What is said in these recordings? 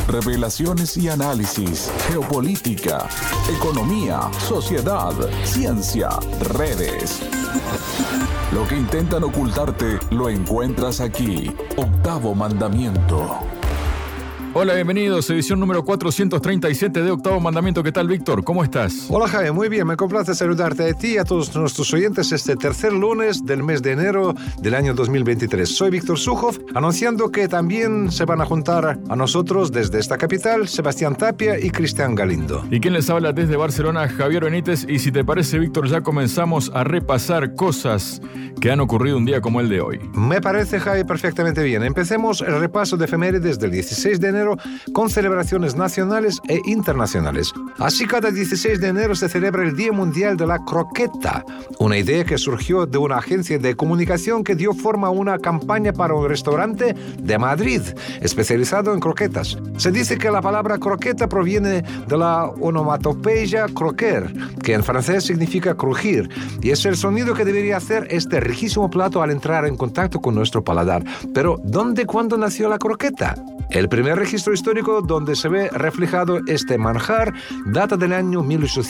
revelaciones y análisis, geopolítica, economía, sociedad, ciencia, redes. Lo que intentan ocultarte lo encuentras aquí. Octavo Mandamiento. Hola, bienvenidos, edición número 437 de Octavo Mandamiento. ¿Qué tal, Víctor? ¿Cómo estás? Hola, Jaime, muy bien. Me complace saludarte a ti y a todos nuestros oyentes este tercer lunes del mes de enero del año 2023. Soy Víctor Sujoff, anunciando que también se van a juntar a nosotros desde esta capital Sebastián Tapia y Cristian Galindo. ¿Y quién les habla desde Barcelona? Javier Benítez. Y si te parece, Víctor, ya comenzamos a repasar cosas que han ocurrido un día como el de hoy. Me parece, Jaime, perfectamente bien. Empecemos el repaso de efemérides del 16 de enero con celebraciones nacionales e internacionales. Así, cada 16 de enero se celebra el Día Mundial de la Croqueta, una idea que surgió de una agencia de comunicación que dio forma a una campaña para un restaurante de Madrid especializado en croquetas. Se dice que la palabra croqueta proviene de la onomatopeya croquer, que en francés significa crujir, y es el sonido que debería hacer este riquísimo plato al entrar en contacto con nuestro paladar. Pero, ¿dónde y cuándo nació la croqueta? El primer registro histórico donde se ve reflejado este manjar data del año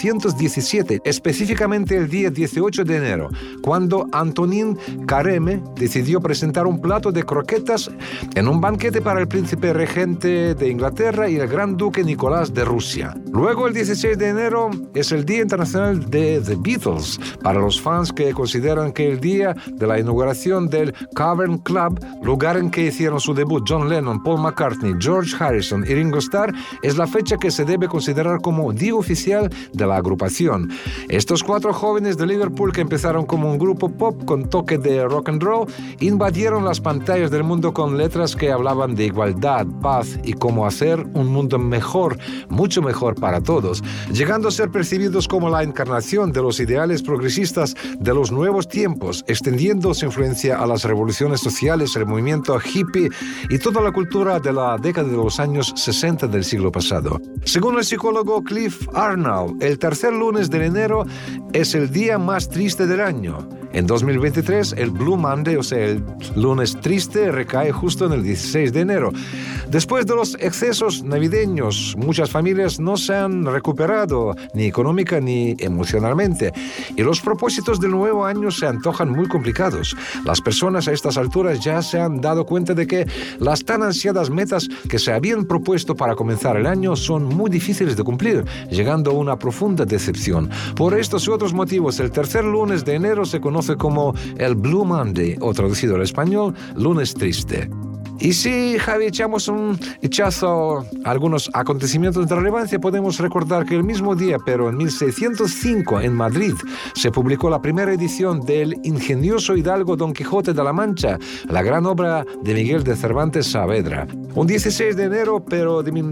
1817, específicamente el día 18 de enero, cuando Antonin Carême decidió presentar un plato de croquetas en un banquete para el príncipe regente de Inglaterra y el gran duque Nicolás de Rusia. Luego, el 16 de enero es el Día Internacional de The Beatles, para los fans que consideran que el día de la inauguración del Cavern Club, lugar en que hicieron su debut John Lennon, Paul McCartney, George Harrison y Ringo Starr, es la fecha que se debe considerar como día oficial de la agrupación. Estos cuatro jóvenes de Liverpool, que empezaron como un grupo pop con toque de rock and roll, invadieron las pantallas del mundo con letras que hablaban de igualdad, paz y cómo hacer un mundo mejor, mucho mejor para todos, llegando a ser percibidos como la encarnación de los ideales progresistas de los nuevos tiempos, extendiendo su influencia a las revoluciones sociales, el movimiento hippie y toda la cultura de la década de los años 60 del siglo pasado. Según el psicólogo Cliff Arnold, el tercer lunes de enero es el día más triste del año. En 2023, el Blue Monday, o sea, el lunes triste, recae justo en el 16 de enero. Después de los excesos navideños, muchas familias no se han recuperado ni económica ni emocionalmente, y los propósitos del nuevo año se antojan muy complicados. Las personas a estas alturas ya se han dado cuenta de que las tan ansiadas metas que se habían propuesto para comenzar el año son muy difíciles de cumplir, llegando a una profunda decepción. Por estos y otros motivos, el tercer lunes de enero se conoce como el Blue Monday, o traducido al español, lunes triste. Y si, Javi, echamos un vistazo a algunos acontecimientos de relevancia, podemos recordar que el mismo día, pero en 1605, en Madrid, se publicó la primera edición del ingenioso hidalgo Don Quijote de la Mancha, la gran obra de Miguel de Cervantes Saavedra. Un 16 de enero, pero de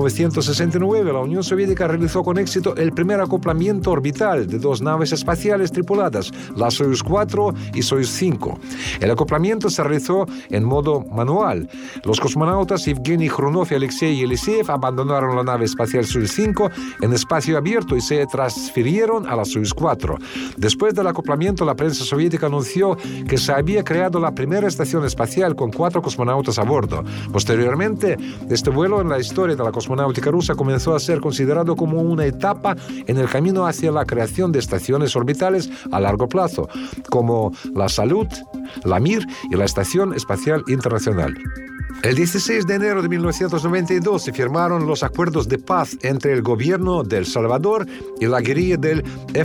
1969, la Unión Soviética realizó con éxito el primer acoplamiento orbital de dos naves espaciales tripuladas, la Soyuz 4 y Soyuz 5. El acoplamiento se realizó en modo manual. Los cosmonautas Evgeny Khrunov y Alexei Yeliseev abandonaron la nave espacial Soyuz 5 en espacio abierto y se transfirieron a la Soyuz 4. Después del acoplamiento, la prensa soviética anunció que se había creado la primera estación espacial con 4 cosmonautas a bordo. Posteriormente, este vuelo en la historia de la cosmonáutica rusa comenzó a ser considerado como una etapa en el camino hacia la creación de estaciones orbitales a largo plazo, como la Salyut, la Mir y la Estación Espacial Internacional. El 16 de enero de 1992 se firmaron los acuerdos de paz entre el gobierno de El Salvador y la guerrilla del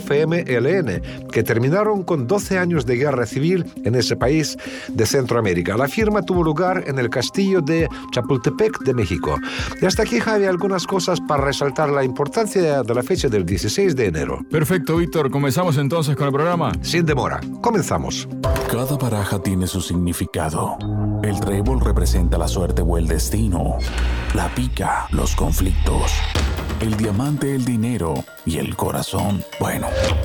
FMLN, que terminaron con 12 años de guerra civil en ese país de Centroamérica. La firma tuvo lugar en el castillo de Chapultepec de México. Y hasta aquí, Javi, algunas cosas para resaltar la importancia de la fecha del 16 de enero. Perfecto, Víctor. ¿Comenzamos entonces con el programa? Sin demora. Comenzamos. Cada baraja tiene su significado. El trébol representa la suerte o el destino. La pica, los conflictos. El diamante, el dinero. Y el corazón, bueno,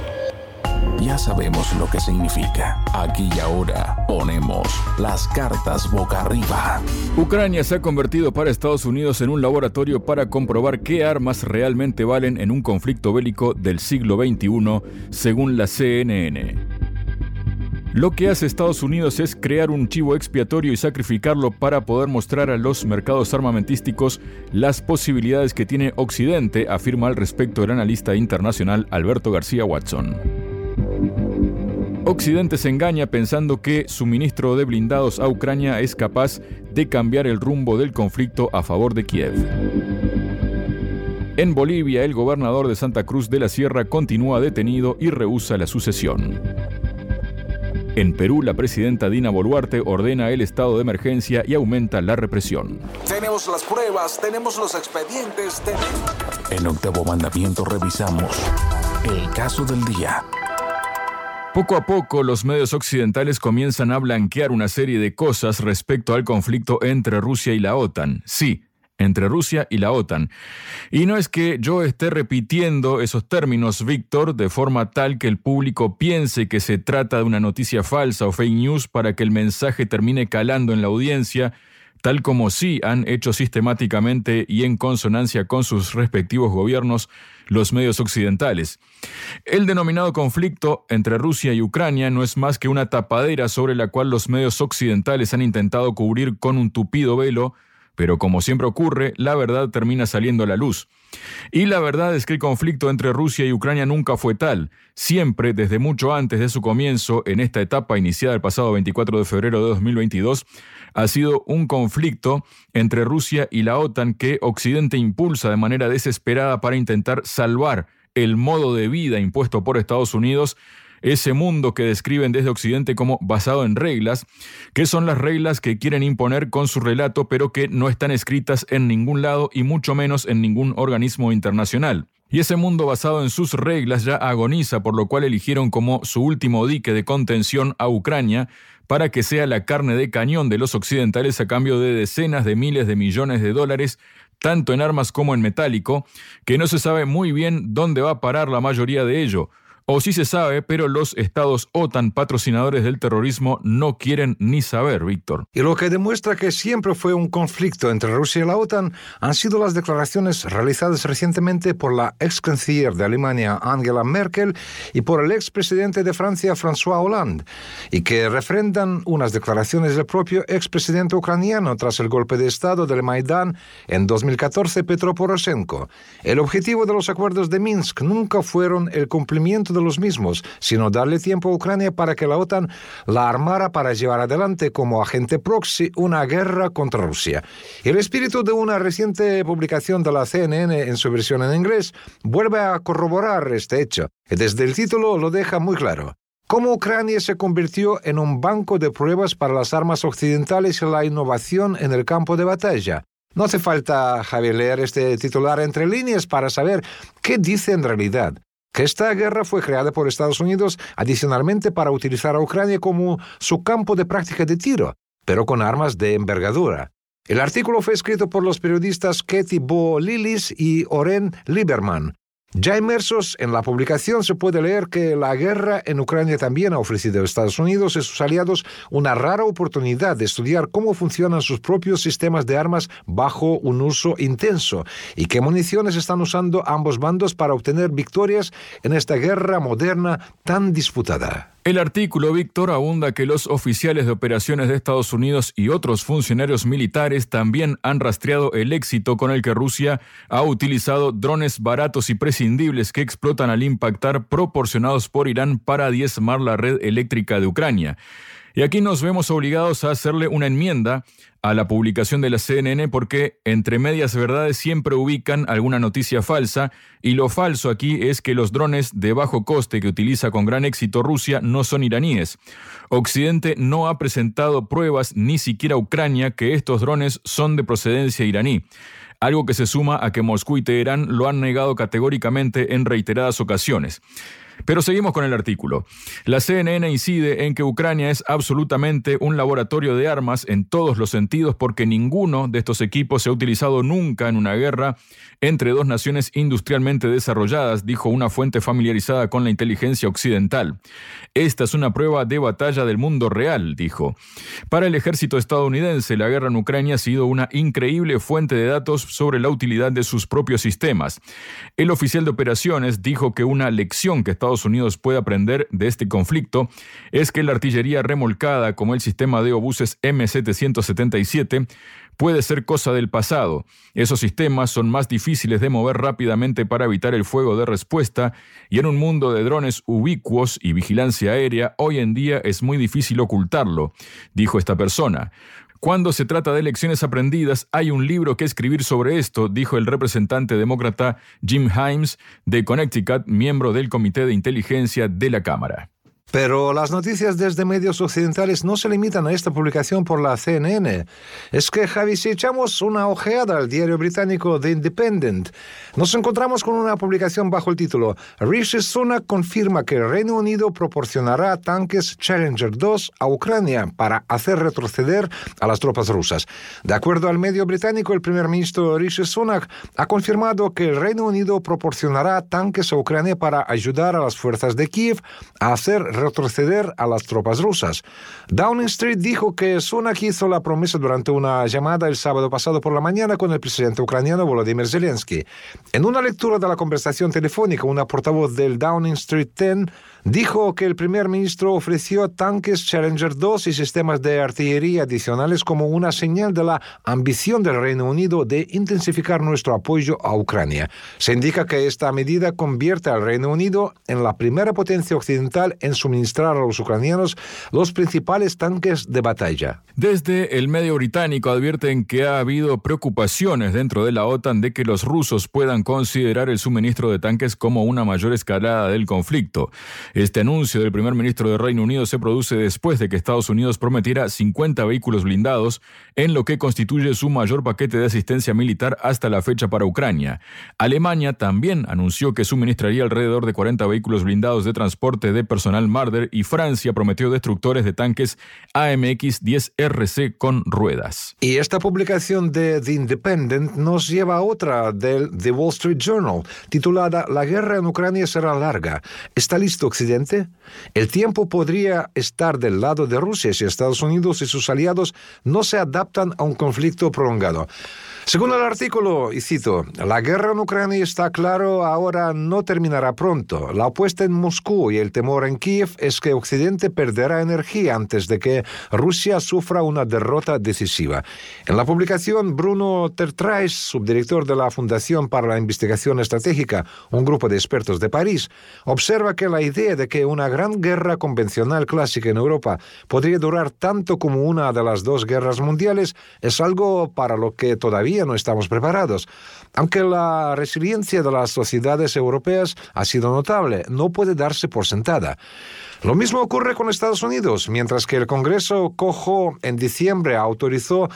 ya sabemos lo que significa. Aquí y ahora ponemos las cartas boca arriba. Ucrania se ha convertido para Estados Unidos en un laboratorio para comprobar qué armas realmente valen en un conflicto bélico del siglo XXI, según la CNN. Lo que hace Estados Unidos es crear un chivo expiatorio y sacrificarlo para poder mostrar a los mercados armamentísticos las posibilidades que tiene Occidente, afirma al respecto el analista internacional Alberto García Watson. Occidente se engaña pensando que suministro de blindados a Ucrania es capaz de cambiar el rumbo del conflicto a favor de Kiev. En Bolivia, el gobernador de Santa Cruz de la Sierra continúa detenido y rehúsa la sucesión. En Perú, la presidenta Dina Boluarte ordena el estado de emergencia y aumenta la represión. Tenemos las pruebas, tenemos los expedientes, En Octavo Mandamiento revisamos el caso del día. Poco a poco, los medios occidentales comienzan a blanquear una serie de cosas respecto al conflicto entre Rusia y la OTAN. Sí, entre Rusia y la OTAN. Y no es que yo esté repitiendo esos términos, Víctor, de forma tal que el público piense que se trata de una noticia falsa o fake news para que el mensaje termine calando en la audiencia, tal como sí han hecho sistemáticamente y en consonancia con sus respectivos gobiernos los medios occidentales. El denominado conflicto entre Rusia y Ucrania no es más que una tapadera sobre la cual los medios occidentales han intentado cubrir con un tupido velo, pero como siempre ocurre, la verdad termina saliendo a la luz. Y la verdad es que el conflicto entre Rusia y Ucrania nunca fue tal. Siempre, desde mucho antes de su comienzo, en esta etapa iniciada el pasado 24 de febrero de 2022, ha sido un conflicto entre Rusia y la OTAN que Occidente impulsa de manera desesperada para intentar salvar el modo de vida impuesto por Estados Unidos, ese mundo que describen desde Occidente como basado en reglas, que son las reglas que quieren imponer con su relato, pero que no están escritas en ningún lado y mucho menos en ningún organismo internacional. Y ese mundo basado en sus reglas ya agoniza, por lo cual eligieron como su último dique de contención a Ucrania para que sea la carne de cañón de los occidentales a cambio de decenas de miles de millones de dólares, tanto en armas como en metálico, que no se sabe muy bien dónde va a parar la mayoría de ello. O sí se sabe, pero los estados OTAN patrocinadores del terrorismo no quieren ni saber, Víctor. Y lo que demuestra que siempre fue un conflicto entre Rusia y la OTAN han sido las declaraciones realizadas recientemente por la ex canciller de Alemania, Angela Merkel, y por el expresidente de Francia, François Hollande, y que refrendan unas declaraciones del propio expresidente ucraniano tras el golpe de Estado del Maidán en 2014, Petro Poroshenko. El objetivo de los acuerdos de Minsk nunca fueron el cumplimiento de los mismos, sino darle tiempo a Ucrania para que la OTAN la armara para llevar adelante como agente proxy una guerra contra Rusia. El espíritu de una reciente publicación de la CNN en su versión en inglés vuelve a corroborar este hecho, y desde el título lo deja muy claro. Cómo Ucrania se convirtió en un banco de pruebas para las armas occidentales y la innovación en el campo de batalla. No hace falta, Javier, leer este titular entre líneas para saber qué dice en realidad. Que esta guerra fue creada por Estados Unidos adicionalmente para utilizar a Ucrania como su campo de práctica de tiro, pero con armas de envergadura. El artículo fue escrito por los periodistas Katie Bo-Lillis y Oren Lieberman. Ya inmersos en la publicación se puede leer que la guerra en Ucrania también ha ofrecido a Estados Unidos y sus aliados una rara oportunidad de estudiar cómo funcionan sus propios sistemas de armas bajo un uso intenso y qué municiones están usando ambos bandos para obtener victorias en esta guerra moderna tan disputada. El artículo, Víctor, abunda que los oficiales de operaciones de Estados Unidos y otros funcionarios militares también han rastreado el éxito con el que Rusia ha utilizado drones baratos y prescindibles que explotan al impactar, proporcionados por Irán para diezmar la red eléctrica de Ucrania. Y aquí nos vemos obligados a hacerle una enmienda a la publicación de la CNN porque entre medias verdades siempre ubican alguna noticia falsa, y lo falso aquí es que los drones de bajo coste que utiliza con gran éxito Rusia no son iraníes. Occidente no ha presentado pruebas, ni siquiera Ucrania, que estos drones son de procedencia iraní. Algo que se suma a que Moscú y Teherán lo han negado categóricamente en reiteradas ocasiones. Pero seguimos con el artículo. La CNN incide en que Ucrania es absolutamente un laboratorio de armas en todos los sentidos porque ninguno de estos equipos se ha utilizado nunca en una guerra entre dos naciones industrialmente desarrolladas, dijo una fuente familiarizada con la inteligencia occidental. Esta es una prueba de batalla del mundo real, dijo. Para el ejército estadounidense, la guerra en Ucrania ha sido una increíble fuente de datos sobre la utilidad de sus propios sistemas. El oficial de operaciones dijo que una lección que Estados Estados Unidos puede aprender de este conflicto es que la artillería remolcada, como el sistema de obuses M777, puede ser cosa del pasado. Esos sistemas son más difíciles de mover rápidamente para evitar el fuego de respuesta, y en un mundo de drones ubicuos y vigilancia aérea, hoy en día es muy difícil ocultarlo, dijo esta persona. Cuando se trata de lecciones aprendidas, hay un libro que escribir sobre esto, dijo el representante demócrata Jim Himes de Connecticut, miembro del Comité de Inteligencia de la Cámara. Pero las noticias desde medios occidentales no se limitan a esta publicación por la CNN. Es que, Javi, si echamos una ojeada al diario británico The Independent, nos encontramos con una publicación bajo el título Rishi Sunak confirma que el Reino Unido proporcionará tanques Challenger 2 a Ucrania para hacer retroceder a las tropas rusas. De acuerdo al medio británico, el primer ministro Rishi Sunak ha confirmado que el Reino Unido proporcionará tanques a Ucrania para ayudar a las fuerzas de Kiev a hacer retroceder a las tropas rusas. Downing Street dijo que Sunak hizo la promesa durante una llamada el sábado pasado por la mañana con el presidente ucraniano Volodymyr Zelensky. En una lectura de la conversación telefónica, una portavoz del Downing Street 10 dijo que el primer ministro ofreció tanques Challenger 2 y sistemas de artillería adicionales como una señal de la ambición del Reino Unido de intensificar nuestro apoyo a Ucrania. Se indica que esta medida convierte al Reino Unido en la primera potencia occidental en suministrar a los ucranianos los principales tanques de batalla. Desde el medio británico advierten que ha habido preocupaciones dentro de la OTAN de que los rusos puedan considerar el suministro de tanques como una mayor escalada del conflicto. Este anuncio del primer ministro de Reino Unido se produce después de que Estados Unidos prometiera 50 vehículos blindados en lo que constituye su mayor paquete de asistencia militar hasta la fecha para Ucrania. Alemania también anunció que suministraría alrededor de 40 vehículos blindados de transporte de personal Marder, y Francia prometió destructores de tanques AMX-10RC con ruedas. Y esta publicación de The Independent nos lleva a otra del The Wall Street Journal, titulada La guerra en Ucrania será larga. ¿Está listo Occidente? El tiempo podría estar del lado de Rusia si Estados Unidos y sus aliados no se adaptan a un conflicto prolongado. Según el artículo, y cito, la guerra en Ucrania está claro ahora no terminará pronto. La apuesta en Moscú y el temor en Kiev es que Occidente perderá energía antes de que Rusia sufra una derrota decisiva. En la publicación, Bruno Tertrais, subdirector de la Fundación para la Investigación Estratégica, un grupo de expertos de París, observa que la idea de que una gran guerra convencional clásica en Europa podría durar tanto como una de las dos guerras mundiales es algo para lo que todavía no estamos preparados. Aunque la resiliencia de las sociedades europeas ha sido notable, no puede darse por sentada. Lo mismo ocurre con Estados Unidos, mientras que el Congreso Cojo en diciembre autorizó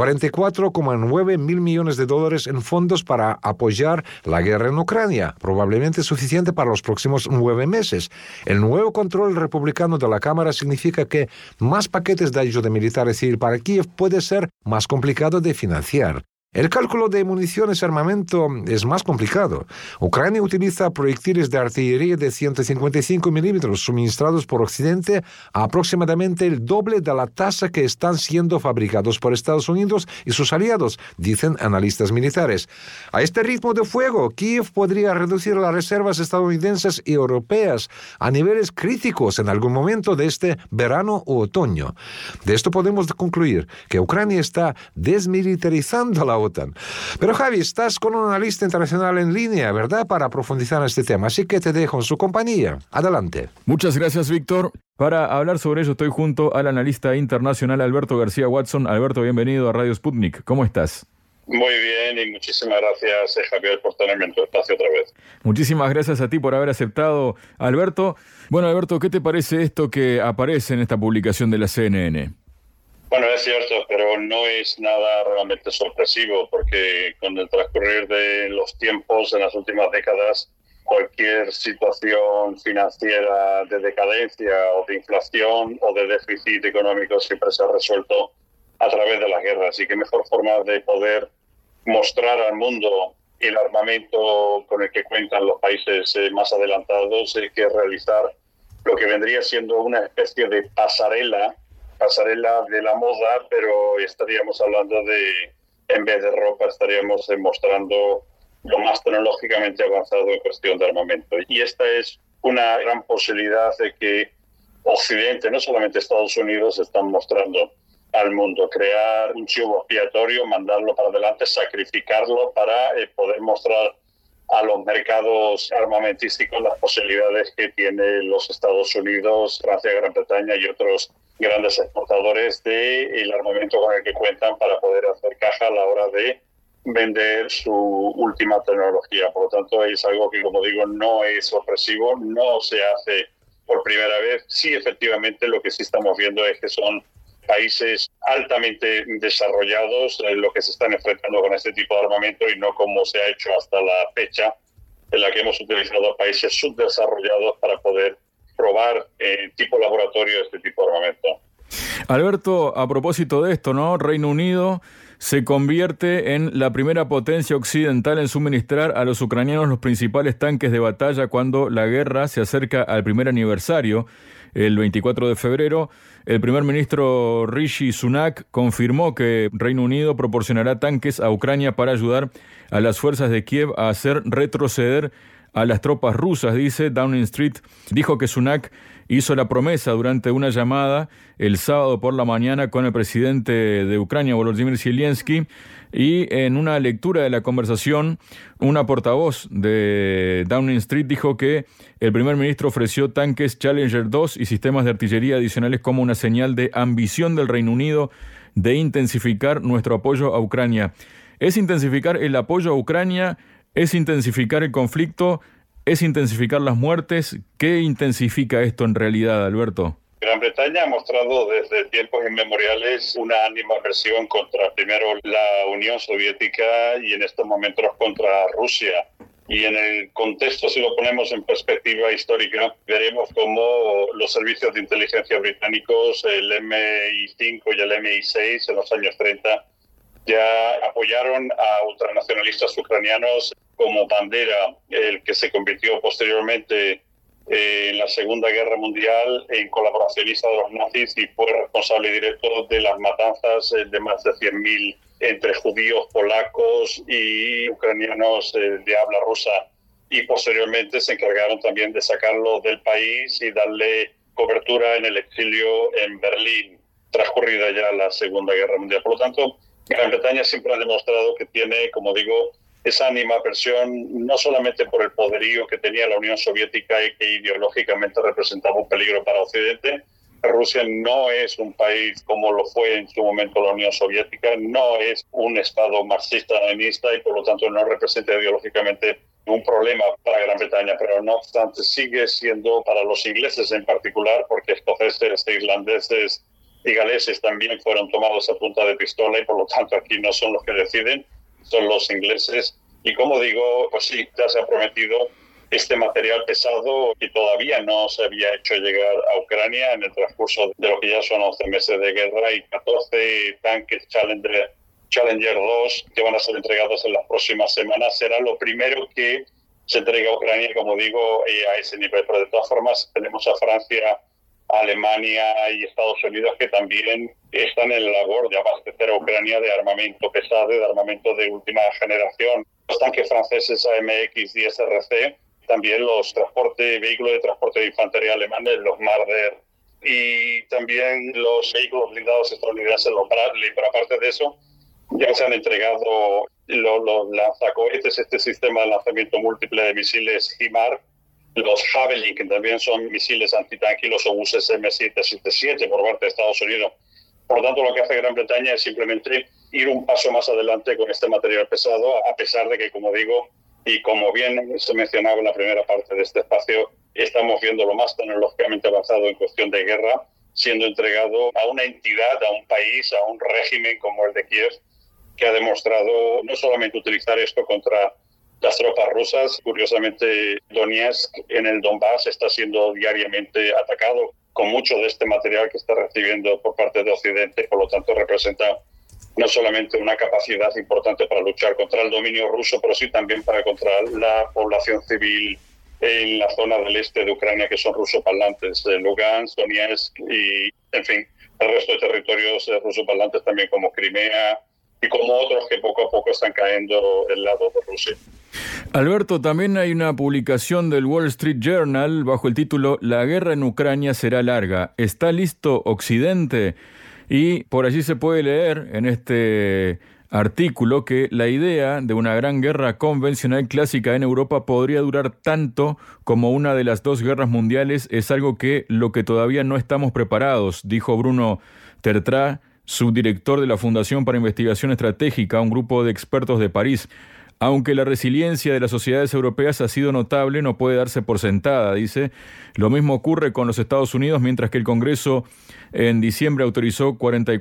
44,9 mil millones de dólares en fondos para apoyar la guerra en Ucrania, probablemente suficiente para los próximos 9 meses. El nuevo control republicano de la Cámara significa que más paquetes de ayuda militar y civil para Kiev puede ser más complicado de financiar. El cálculo de municiones y armamento es más complicado. Ucrania utiliza proyectiles de artillería de 155 milímetros suministrados por Occidente a aproximadamente el doble de la tasa que están siendo fabricados por Estados Unidos y sus aliados, dicen analistas militares. A este ritmo de fuego, Kiev podría reducir las reservas estadounidenses y europeas a niveles críticos en algún momento de este verano u otoño. De esto podemos concluir que Ucrania está desmilitarizando la OTAN. Pero Javi, estás con un analista internacional en línea, ¿verdad?, para profundizar en este tema, así que te dejo en su compañía. Adelante. Muchas gracias, Víctor. Para hablar sobre ello estoy junto al analista internacional Alberto García Watson. Alberto, bienvenido a Radio Sputnik. ¿Cómo estás? Muy bien y muchísimas gracias, Javier, por tenerme en tu espacio otra vez. Muchísimas gracias a ti por haber aceptado, Alberto. Bueno, Alberto, ¿qué te parece esto que aparece en esta publicación de la CNN? Bueno, es cierto, pero no es nada realmente sorpresivo, porque con el transcurrir de los tiempos en las últimas décadas, cualquier situación financiera de decadencia o de inflación o de déficit económico siempre se ha resuelto a través de las guerras. Y qué mejor forma de poder mostrar al mundo el armamento con el que cuentan los países más adelantados que realizar lo que vendría siendo una especie de pasarela de la moda, pero estaríamos hablando de, en vez de ropa, estaríamos mostrando lo más tecnológicamente avanzado en cuestión de armamento. Y esta es una gran posibilidad de que Occidente, no solamente Estados Unidos, están mostrando al mundo, crear un chivo expiatorio, mandarlo para adelante, sacrificarlo para poder mostrar a los mercados armamentísticos las posibilidades que tienen los Estados Unidos, Francia, Gran Bretaña y otros grandes exportadores del armamento con el que cuentan para poder hacer caja a la hora de vender su última tecnología. Por lo tanto, es algo que, como digo, no es sorpresivo, no se hace por primera vez. Sí, efectivamente, lo que sí estamos viendo es que son países altamente desarrollados lo que se están enfrentando con este tipo de armamento y no como se ha hecho hasta la fecha, en la que hemos utilizado a países subdesarrollados para poder probar tipo laboratorio este tipo de armamento. Alberto, a propósito de esto, ¿no? Reino Unido se convierte en la primera potencia occidental en suministrar a los ucranianos los principales tanques de batalla cuando la guerra se acerca al primer aniversario. El 24 de febrero, el primer ministro Rishi Sunak confirmó que Reino Unido proporcionará tanques a Ucrania para ayudar a las fuerzas de Kiev a hacer retroceder a las tropas rusas, dice Downing Street. Dijo que Sunak hizo la promesa durante una llamada el sábado por la mañana con el presidente de Ucrania, Volodymyr Zelensky, y en una lectura de la conversación, una portavoz de Downing Street dijo que el primer ministro ofreció tanques Challenger 2 y sistemas de artillería adicionales como una señal de ambición del Reino Unido de intensificar nuestro apoyo a Ucrania. ¿Es intensificar el apoyo a Ucrania? ¿Es intensificar el conflicto? ¿Es intensificar las muertes? ¿Qué intensifica esto en realidad, Alberto? Gran Bretaña ha mostrado desde tiempos inmemoriales una animadversión contra primero la Unión Soviética y en estos momentos contra Rusia. Y en el contexto, si lo ponemos en perspectiva histórica, veremos cómo los servicios de inteligencia británicos, el MI5 y el MI6 en los años 30, ya apoyaron a ultranacionalistas ucranianos como bandera, el que se convirtió posteriormente en la Segunda Guerra Mundial en colaboracionista de los nazis y fue responsable directo de las matanzas de más de 100.000 entre judíos, polacos y ucranianos de habla rusa. Y posteriormente se encargaron también de sacarlo del país y darle cobertura en el exilio en Berlín, transcurrida ya la Segunda Guerra Mundial. Por lo tanto, Gran Bretaña siempre ha demostrado que tiene, como digo, esa animadversión no solamente por el poderío que tenía la Unión Soviética y que ideológicamente representaba un peligro para Occidente. Rusia no es un país como lo fue en su momento la Unión Soviética, no es un Estado marxista-leninista y por lo tanto no representa ideológicamente un problema para Gran Bretaña, pero no obstante sigue siendo para los ingleses en particular, porque escoceses, irlandeses y galeses también fueron tomados a punta de pistola y por lo tanto aquí no son los que deciden, son los ingleses. Y como digo, pues sí, ya se ha prometido este material pesado que todavía no se había hecho llegar a Ucrania en el transcurso de lo que ya son 11 meses de guerra y 14 tanques Challenger 2 que van a ser entregados en las próximas semanas. Será lo primero que se entrega a Ucrania, como digo, a ese nivel. Pero de todas formas tenemos a Francia, Alemania y Estados Unidos que también están en la labor de abastecer a Ucrania de armamento pesado, de armamento de última generación. Los tanques franceses AMX y SRC, también los vehículos de transporte de infantería alemanes, los Marder, y también los vehículos blindados estadounidenses, los Bradley. Pero aparte de eso, ya se han entregado los lanzacohetes, este sistema de lanzamiento múltiple de misiles HIMARS, los Javelin, que también son misiles antitanque, y los obuses M777 por parte de Estados Unidos. Por lo tanto, lo que hace Gran Bretaña es simplemente ir un paso más adelante con este material pesado, a pesar de que, como digo, y como bien se mencionaba en la primera parte de este espacio, estamos viendo lo más tecnológicamente avanzado en cuestión de guerra, siendo entregado a una entidad, a un país, a un régimen como el de Kiev, que ha demostrado no solamente utilizar esto contra las tropas rusas. Curiosamente, Donetsk en el Donbass está siendo diariamente atacado con mucho de este material que está recibiendo por parte de Occidente. Por lo tanto, representa no solamente una capacidad importante para luchar contra el dominio ruso, pero sí también para contra la población civil en la zona del este de Ucrania, que son rusoparlantes, Lugansk, Donetsk y, en fin, el resto de territorios rusoparlantes también como Crimea y como otros que poco a poco están cayendo del lado de Rusia. Alberto, también hay una publicación del Wall Street Journal bajo el título "La guerra en Ucrania será larga. ¿Está listo Occidente?". Y por allí se puede leer en este artículo que la idea de una gran guerra convencional clásica en Europa podría durar tanto como una de las dos guerras mundiales es algo que lo que todavía no estamos preparados, dijo Bruno Tertrá, subdirector de la Fundación para Investigación Estratégica, un grupo de expertos de París. Aunque la resiliencia de las sociedades europeas ha sido notable, no puede darse por sentada, dice. Lo mismo ocurre con los Estados Unidos, mientras que el Congreso en diciembre autorizó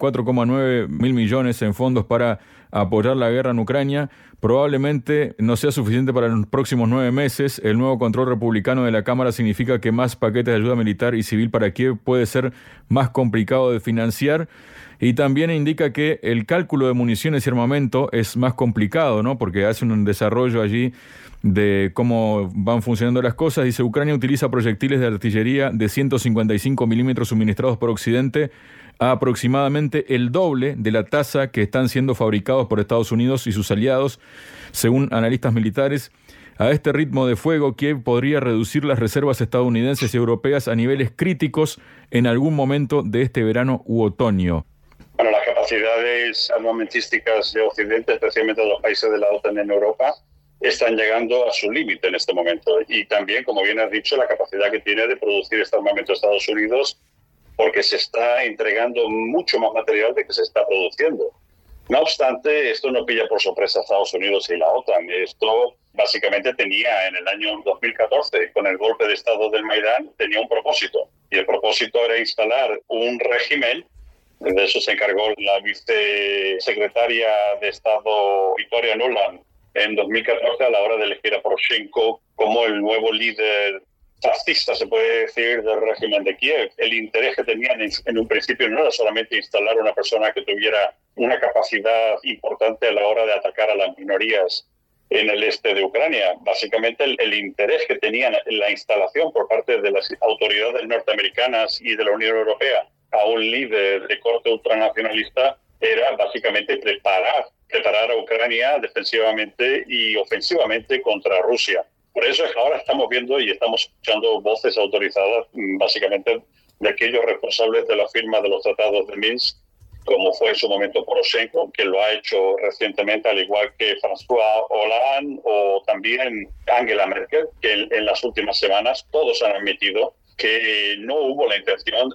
44,9 mil millones en fondos para apoyar la guerra en Ucrania. Probablemente no sea suficiente para los próximos 9 meses. El nuevo control republicano de la Cámara significa que más paquetes de ayuda militar y civil para Kiev puede ser más complicado de financiar. Y también indica que el cálculo de municiones y armamento es más complicado, ¿no? Porque hace un desarrollo allí de cómo van funcionando las cosas. Dice, Ucrania utiliza proyectiles de artillería de 155 milímetros suministrados por Occidente a aproximadamente el doble de la tasa que están siendo fabricados por Estados Unidos y sus aliados, según analistas militares. A este ritmo de fuego, Kiev podría reducir las reservas estadounidenses y europeas a niveles críticos en algún momento de este verano u otoño. Bueno, las capacidades armamentísticas de Occidente, especialmente de los países de la OTAN en Europa, están llegando a su límite en este momento. Y también, como bien has dicho, la capacidad que tiene de producir este armamento Estados Unidos, porque se está entregando mucho más material de que se está produciendo. No obstante, esto no pilla por sorpresa a Estados Unidos y la OTAN. Esto básicamente tenía en el año 2014, con el golpe de Estado del Maidán, tenía un propósito. Y el propósito era instalar un régimen. De eso se encargó la vicesecretaria de Estado Victoria Nuland en 2014 a la hora de elegir a Poroshenko como el nuevo líder fascista, se puede decir, del régimen de Kiev. El interés que tenían en un principio no era solamente instalar una persona que tuviera una capacidad importante a la hora de atacar a las minorías en el este de Ucrania. Básicamente el interés que tenían en la instalación por parte de las autoridades norteamericanas y de la Unión Europea a un líder de corte ultranacionalista era básicamente preparar a Ucrania defensivamente y ofensivamente contra Rusia. Por eso es que ahora estamos viendo y estamos escuchando voces autorizadas básicamente de aquellos responsables de la firma de los tratados de Minsk, como fue en su momento Poroshenko, que lo ha hecho recientemente, al igual que François Hollande o también Angela Merkel, que en las últimas semanas todos han admitido que no hubo la intención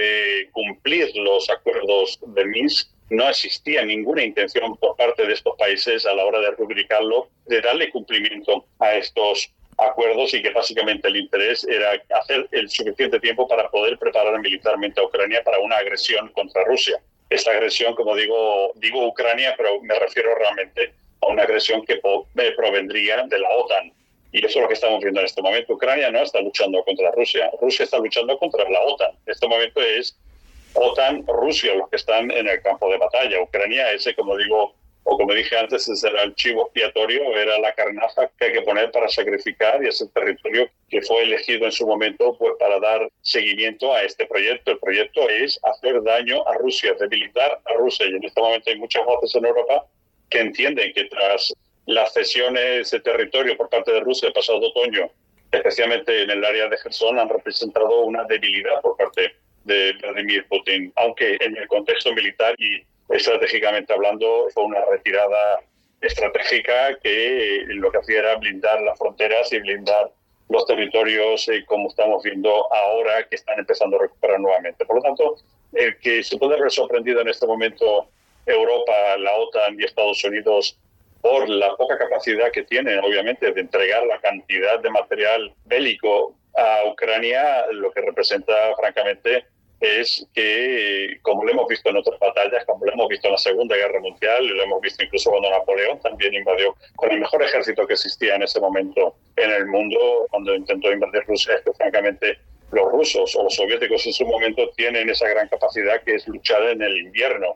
de cumplir los acuerdos de Minsk. No existía ninguna intención por parte de estos países a la hora de rubricarlo, de darle cumplimiento a estos acuerdos, y que básicamente el interés era hacer el suficiente tiempo para poder preparar militarmente a Ucrania para una agresión contra Rusia. Esta agresión, como digo Ucrania, pero me refiero realmente a una agresión que provendría de la OTAN. Y eso es lo que estamos viendo en este momento. Ucrania no está luchando contra Rusia. Rusia está luchando contra la OTAN. En este momento es OTAN, Rusia los que están en el campo de batalla. Ucrania, ese, como dije antes, ese era el chivo expiatorio, era la carnaza que hay que poner para sacrificar, y es el territorio que fue elegido en su momento pues para dar seguimiento a este proyecto. El proyecto es hacer daño a Rusia, debilitar a Rusia. Y en este momento hay muchas voces en Europa que entienden que tras las cesiones de territorio por parte de Rusia el pasado otoño, especialmente en el área de Gerson, han representado una debilidad por parte de Vladimir Putin, aunque en el contexto militar y estratégicamente hablando fue una retirada estratégica que lo que hacía era blindar las fronteras y blindar los territorios, como estamos viendo ahora que están empezando a recuperar nuevamente. Por lo tanto, el que se puede ver sorprendido en este momento Europa, la OTAN y Estados Unidos por la poca capacidad que tienen, obviamente, de entregar la cantidad de material bélico a Ucrania, lo que representa, francamente, es que, como lo hemos visto en otras batallas, como lo hemos visto en la Segunda Guerra Mundial, y lo hemos visto incluso cuando Napoleón también invadió con el mejor ejército que existía en ese momento en el mundo, cuando intentó invadir Rusia, es que, francamente, los rusos o los soviéticos en su momento tienen esa gran capacidad que es luchar en el invierno.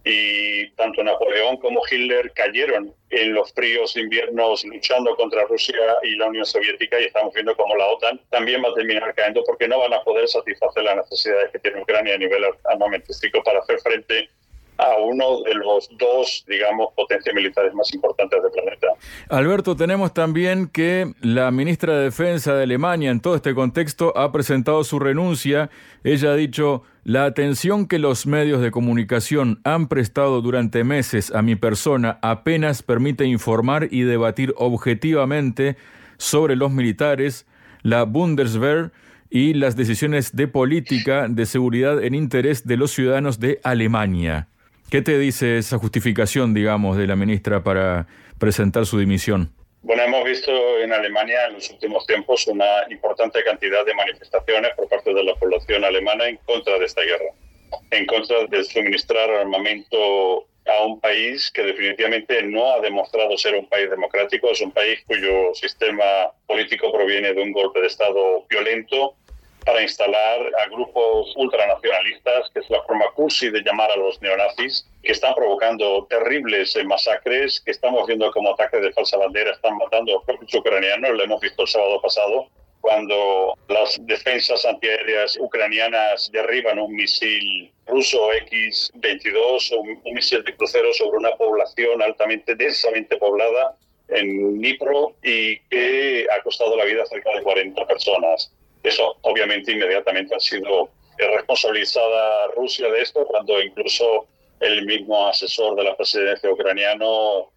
Y tanto Napoleón como Hitler cayeron en los fríos inviernos luchando contra Rusia y la Unión Soviética, y estamos viendo cómo la OTAN también va a terminar cayendo porque no van a poder satisfacer las necesidades que tiene Ucrania a nivel armamentístico para hacer frente a uno de los dos, digamos, potencias militares más importantes del planeta. Alberto, tenemos también que la ministra de Defensa de Alemania en todo este contexto ha presentado su renuncia. Ella ha dicho: la atención que los medios de comunicación han prestado durante meses a mi persona apenas permite informar y debatir objetivamente sobre los militares, la Bundeswehr y las decisiones de política de seguridad en interés de los ciudadanos de Alemania. ¿Qué te dice esa justificación, digamos, de la ministra para presentar su dimisión? Bueno, hemos visto en Alemania en los últimos tiempos una importante cantidad de manifestaciones por parte de la población alemana en contra de esta guerra, en contra de suministrar armamento a un país que definitivamente no ha demostrado ser un país democrático. Es un país cuyo sistema político proviene de un golpe de Estado violento para instalar a grupos ultranacionalistas, que es la forma cursi de llamar a los neonazis, que están provocando terribles masacres, que estamos viendo como ataques de falsa bandera están matando a los propios ucranianos. Lo hemos visto el sábado pasado, cuando las defensas antiaéreas ucranianas derriban un misil ruso X-22, un misil de crucero sobre una población altamente densamente poblada en Dnipro, y que ha costado la vida a cerca de 40 personas. Eso, obviamente, inmediatamente ha sido responsabilizada Rusia de esto, cuando incluso el mismo asesor de la presidencia ucraniano,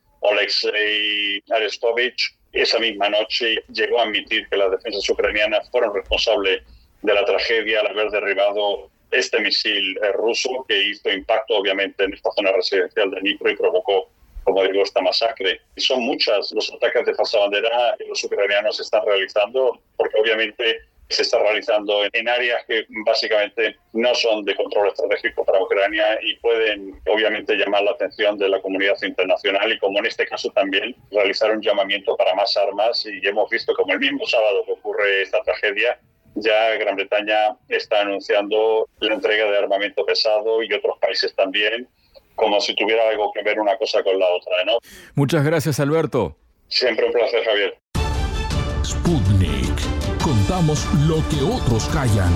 Oleksiy Arestovich, esa misma noche llegó a admitir que las defensas ucranianas fueron responsables de la tragedia al haber derribado este misil ruso, que hizo impacto, obviamente, en esta zona residencial de Dnipro y provocó, como digo, esta masacre. Y son muchas los ataques de falsa bandera que los ucranianos están realizando, porque obviamente se está realizando en áreas que básicamente no son de control estratégico para Ucrania y pueden obviamente llamar la atención de la comunidad internacional, y como en este caso también realizar un llamamiento para más armas. Y hemos visto como el mismo sábado que ocurre esta tragedia, ya Gran Bretaña está anunciando la entrega de armamento pesado, y otros países también, como si tuviera algo que ver una cosa con la otra, ¿no? Muchas gracias, Alberto. Siempre un placer, Javier. Sputnik. Contamos lo que otros callan.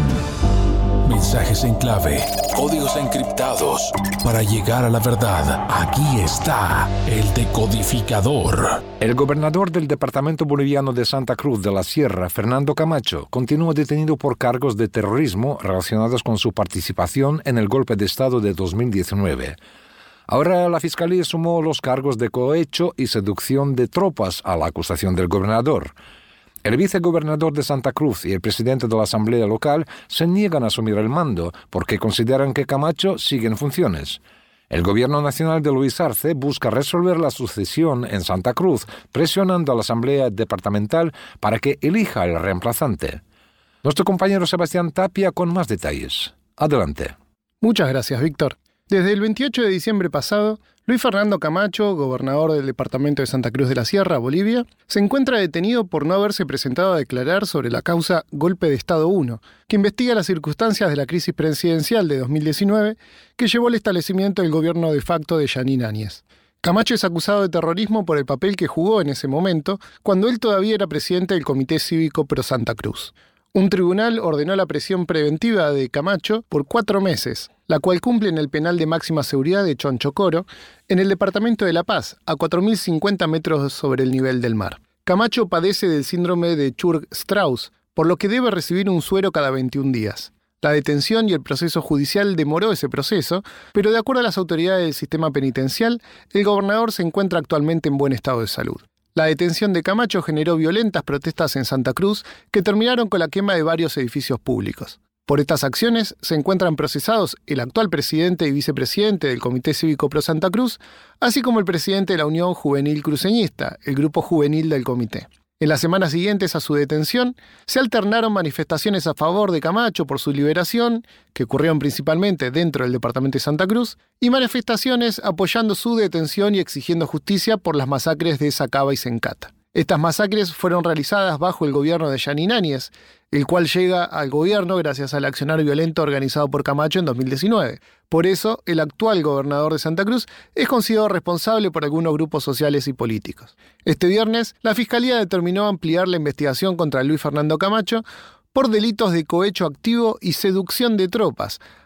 Mensajes en clave, códigos encriptados. Para llegar a la verdad, aquí está el decodificador. El gobernador del departamento boliviano de Santa Cruz de la Sierra, Fernando Camacho, continúa detenido por cargos de terrorismo relacionados con su participación en el golpe de Estado de 2019. Ahora la Fiscalía sumó los cargos de cohecho y seducción de tropas a la acusación del gobernador. El vicegobernador de Santa Cruz y el presidente de la Asamblea Local se niegan a asumir el mando porque consideran que Camacho sigue en funciones. El gobierno nacional de Luis Arce busca resolver la sucesión en Santa Cruz, presionando a la Asamblea Departamental para que elija al reemplazante. Nuestro compañero Sebastián Tapia con más detalles. Adelante. Muchas gracias, Víctor. Desde el 28 de diciembre pasado, Luis Fernando Camacho, gobernador del departamento de Santa Cruz de la Sierra, Bolivia, se encuentra detenido por no haberse presentado a declarar sobre la causa Golpe de Estado 1, que investiga las circunstancias de la crisis presidencial de 2019 que llevó al establecimiento del gobierno de facto de Jeanine Áñez. Camacho es acusado de terrorismo por el papel que jugó en ese momento, cuando él todavía era presidente del Comité Cívico Pro Santa Cruz. Un tribunal ordenó la prisión preventiva de Camacho por 4 meses, la cual cumple en el penal de máxima seguridad de Chonchocoro, en el departamento de La Paz, a 4.050 metros sobre el nivel del mar. Camacho padece del síndrome de Churg-Strauss, por lo que debe recibir un suero cada 21 días. La detención y el proceso judicial demoró ese proceso, pero de acuerdo a las autoridades del sistema penitencial, el gobernador se encuentra actualmente en buen estado de salud. La detención de Camacho generó violentas protestas en Santa Cruz que terminaron con la quema de varios edificios públicos. Por estas acciones se encuentran procesados el actual presidente y vicepresidente del Comité Cívico Pro Santa Cruz, así como el presidente de la Unión Juvenil Cruceñista, el grupo juvenil del comité. En las semanas siguientes a su detención, se alternaron manifestaciones a favor de Camacho por su liberación, que ocurrieron principalmente dentro del departamento de Santa Cruz, y manifestaciones apoyando su detención y exigiendo justicia por las masacres de Sacaba y Sencata. Estas masacres fueron realizadas bajo el gobierno de Jeanine Áñez, el cual llega al gobierno gracias al accionar violento organizado por Camacho en 2019. Por eso, el actual gobernador de Santa Cruz es considerado responsable por algunos grupos sociales y políticos. Este viernes, la Fiscalía determinó ampliar la investigación contra Luis Fernando Camacho por delitos de cohecho activo y seducción de tropas,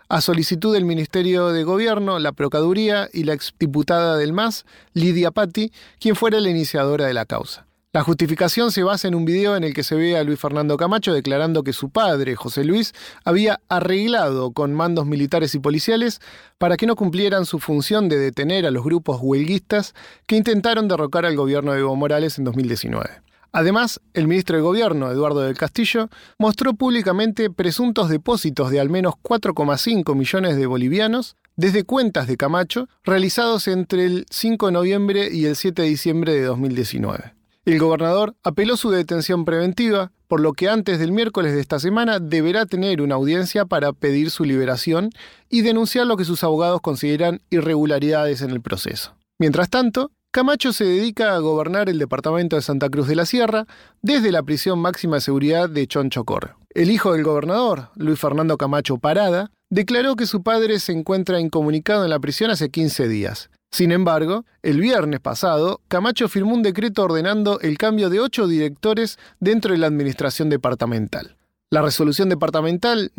a solicitud del Ministerio de Gobierno, la Procuraduría y la exdiputada del MAS, Lidia Patti, quien fuera la iniciadora de la causa. La justificación se basa en un video en el que se ve a Luis Fernando Camacho declarando que su padre, José Luis, había arreglado con mandos militares y policiales para que no cumplieran su función de detener a los grupos huelguistas que intentaron derrocar al gobierno de Evo Morales en 2019. Además, el ministro de Gobierno, Eduardo del Castillo, mostró públicamente presuntos depósitos de al menos 4,5 millones de bolivianos desde cuentas de Camacho realizados entre el 5 de noviembre y el 7 de diciembre de 2019. El gobernador apeló su detención preventiva, por lo que antes del miércoles de esta semana deberá tener una audiencia para pedir su liberación y denunciar lo que sus abogados consideran irregularidades en el proceso. Mientras tanto, Camacho se dedica a gobernar el departamento de Santa Cruz de la Sierra desde la prisión máxima de seguridad de Chonchocor. El hijo del gobernador, Luis Fernando Camacho Parada, declaró que su padre se encuentra incomunicado en la prisión hace 15 días. Sin embargo, el viernes pasado, Camacho firmó un decreto ordenando el cambio de 8 directores dentro de la administración departamental. La resolución departamental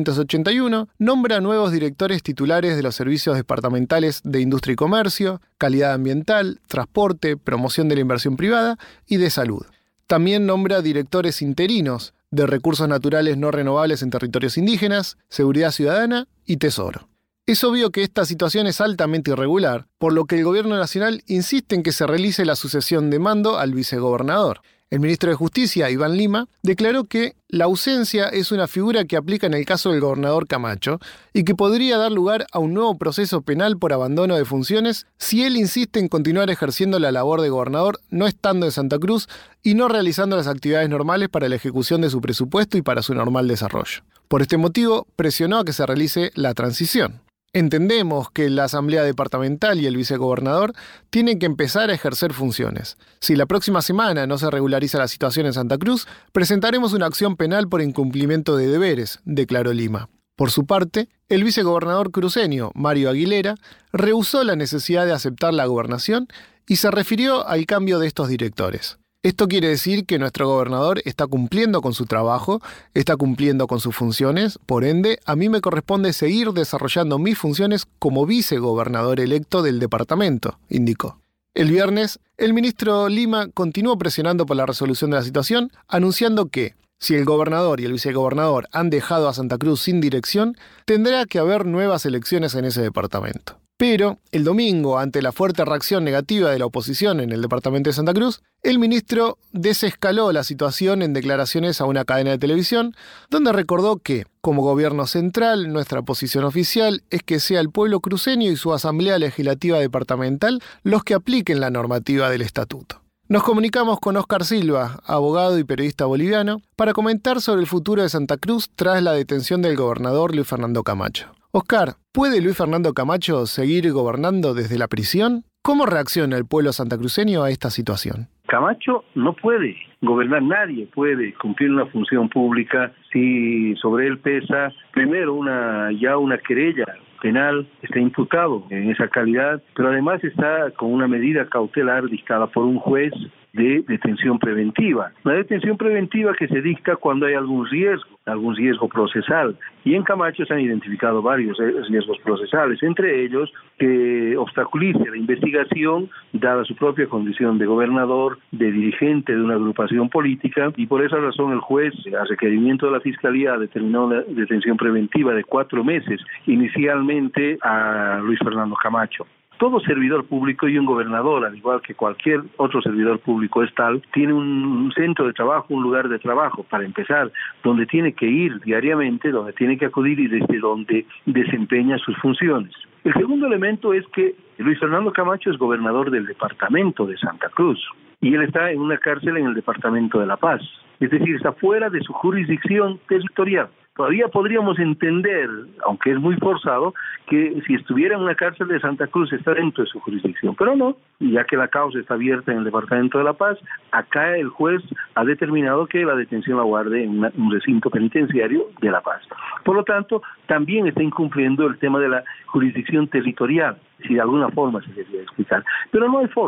1381 nombra nuevos directores titulares de los servicios departamentales de Industria y Comercio, Calidad Ambiental, Transporte, Promoción de la Inversión Privada y de Salud. También nombra directores interinos de Recursos Naturales no renovables en territorios indígenas, Seguridad Ciudadana y Tesoro. Es obvio que esta situación es altamente irregular, por lo que el Gobierno Nacional insiste en que se realice la sucesión de mando al vicegobernador. El ministro de Justicia, Iván Lima, declaró que la ausencia es una figura que aplica en el caso del gobernador Camacho y que podría dar lugar a un nuevo proceso penal por abandono de funciones si él insiste en continuar ejerciendo la labor de gobernador no estando en Santa Cruz y no realizando las actividades normales para la ejecución de su presupuesto y para su normal desarrollo. Por este motivo, presionó a que se realice la transición. Entendemos que la Asamblea Departamental y el vicegobernador tienen que empezar a ejercer funciones. Si la próxima semana no se regulariza la situación en Santa Cruz, presentaremos una acción penal por incumplimiento de deberes, declaró Lima. Por su parte, el vicegobernador cruceño, Mario Aguilera, rehusó la necesidad de aceptar la gobernación y se refirió al cambio de estos directores. Esto quiere decir que nuestro gobernador está cumpliendo con su trabajo, está cumpliendo con sus funciones, por ende, a mí me corresponde seguir desarrollando mis funciones como vicegobernador electo del departamento, indicó. El viernes, el ministro Lima continuó presionando por la resolución de la situación, anunciando que, si el gobernador y el vicegobernador han dejado a Santa Cruz sin dirección, tendrá que haber nuevas elecciones en ese departamento. Pero, el domingo, ante la fuerte reacción negativa de la oposición en el departamento de Santa Cruz, el ministro desescaló la situación en declaraciones a una cadena de televisión, donde recordó que, como gobierno central, nuestra posición oficial es que sea el pueblo cruceño y su Asamblea Legislativa Departamental los que apliquen la normativa del estatuto. Nos comunicamos con Óscar Silva, abogado y periodista boliviano, para comentar sobre el futuro de Santa Cruz tras la detención del gobernador Luis Fernando Camacho. Óscar, ¿puede Luis Fernando Camacho seguir gobernando desde la prisión? ¿Cómo reacciona el pueblo santacruceño a esta situación? Camacho no puede gobernar, nadie puede cumplir una función pública si sobre él pesa primero una querella penal, está imputado en esa calidad, pero además está con una medida cautelar dictada por un juez de detención preventiva. Una detención preventiva que se dicta cuando hay algún riesgo procesal. Y en Camacho se han identificado varios riesgos procesales, entre ellos que obstaculice la investigación, dada su propia condición de gobernador, de dirigente de una agrupación política, y por esa razón el juez, a requerimiento de la Fiscalía, determinó una detención preventiva de 4 meses, inicialmente a Luis Fernando Camacho. Todo servidor público y un gobernador, al igual que cualquier otro servidor público es tal, tiene un centro de trabajo, un lugar de trabajo, para empezar, donde tiene que ir diariamente, donde tiene que acudir y desde donde desempeña sus funciones. El segundo elemento es que Luis Fernando Camacho es gobernador del departamento de Santa Cruz y él está en una cárcel en el departamento de La Paz, es decir, está fuera de su jurisdicción territorial. Todavía podríamos entender, aunque es muy forzado, que si estuviera en una cárcel de Santa Cruz está dentro de su jurisdicción, pero no, ya que la causa está abierta en el Departamento de La Paz, acá el juez ha determinado que la detención la guarde en un recinto penitenciario de La Paz. Por lo tanto, también está incumpliendo el tema de la jurisdicción territorial, si de alguna forma se debería explicar, pero no hay forma.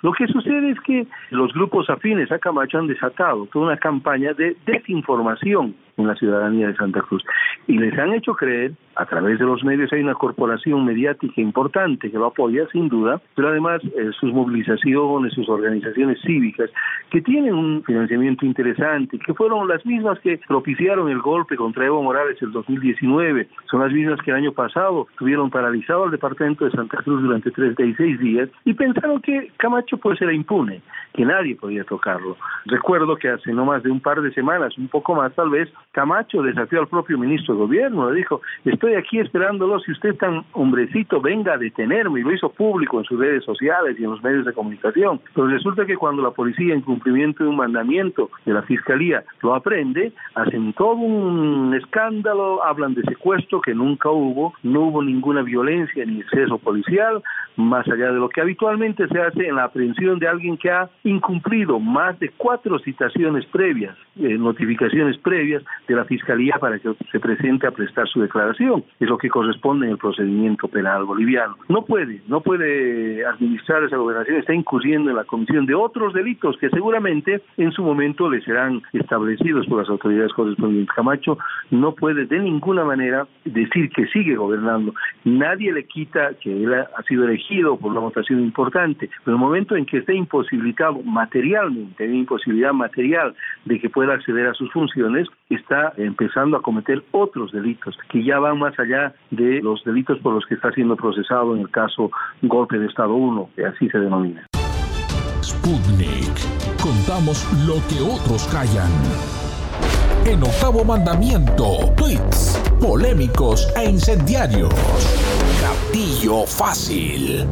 Lo que sucede es que los grupos afines a Camacho han desatado toda una campaña de desinformación en la ciudadanía de Santa Cruz y les han hecho creer, a través de los medios hay una corporación mediática importante que lo apoya sin duda, pero además sus movilizaciones, sus organizaciones cívicas que tienen un financiamiento interesante, que fueron las mismas que propiciaron el golpe contra Evo Morales el 2019, son las mismas que el año pasado tuvieron paralizado al departamento de Santa Cruz durante 36 días y pensaron que Camacho pues era impune, que nadie podía tocarlo. Recuerdo que hace no más de un par de semanas, un poco más tal vez, Camacho desafió al propio ministro de Gobierno, le dijo, estoy aquí esperándolo, si usted es tan hombrecito, venga a detenerme, y lo hizo público en sus redes sociales y en los medios de comunicación. Pero resulta que cuando la policía, en cumplimiento de un mandamiento de la Fiscalía, lo aprende, hacen todo un escándalo, hablan de secuestro que nunca hubo, no hubo ninguna violencia ni exceso policial, más allá de lo que habitualmente se hace en la aprehensión de alguien que ha incumplido más de 4 citaciones previas, notificaciones previas de la Fiscalía para que se presente a prestar su declaración. Es lo que corresponde en el procedimiento penal boliviano. No puede administrar esa gobernación, está incurriendo en la comisión de otros delitos que seguramente en su momento le serán establecidos por las autoridades correspondientes. Camacho no puede de ninguna manera decir que sigue gobernando. Nadie le quita que él ha sido elegido por una votación importante, pero en el momento en que esté imposibilitado materialmente, hay imposibilidad material de que pueda acceder a sus funciones, está empezando a cometer otros delitos que ya van más allá de los delitos por los que está siendo procesado en el caso Golpe de Estado 1, que así se denomina. Sputnik. Contamos lo que otros callan. En Octavo Mandamiento, tweets polémicos e incendiarios. Gatillo fácil.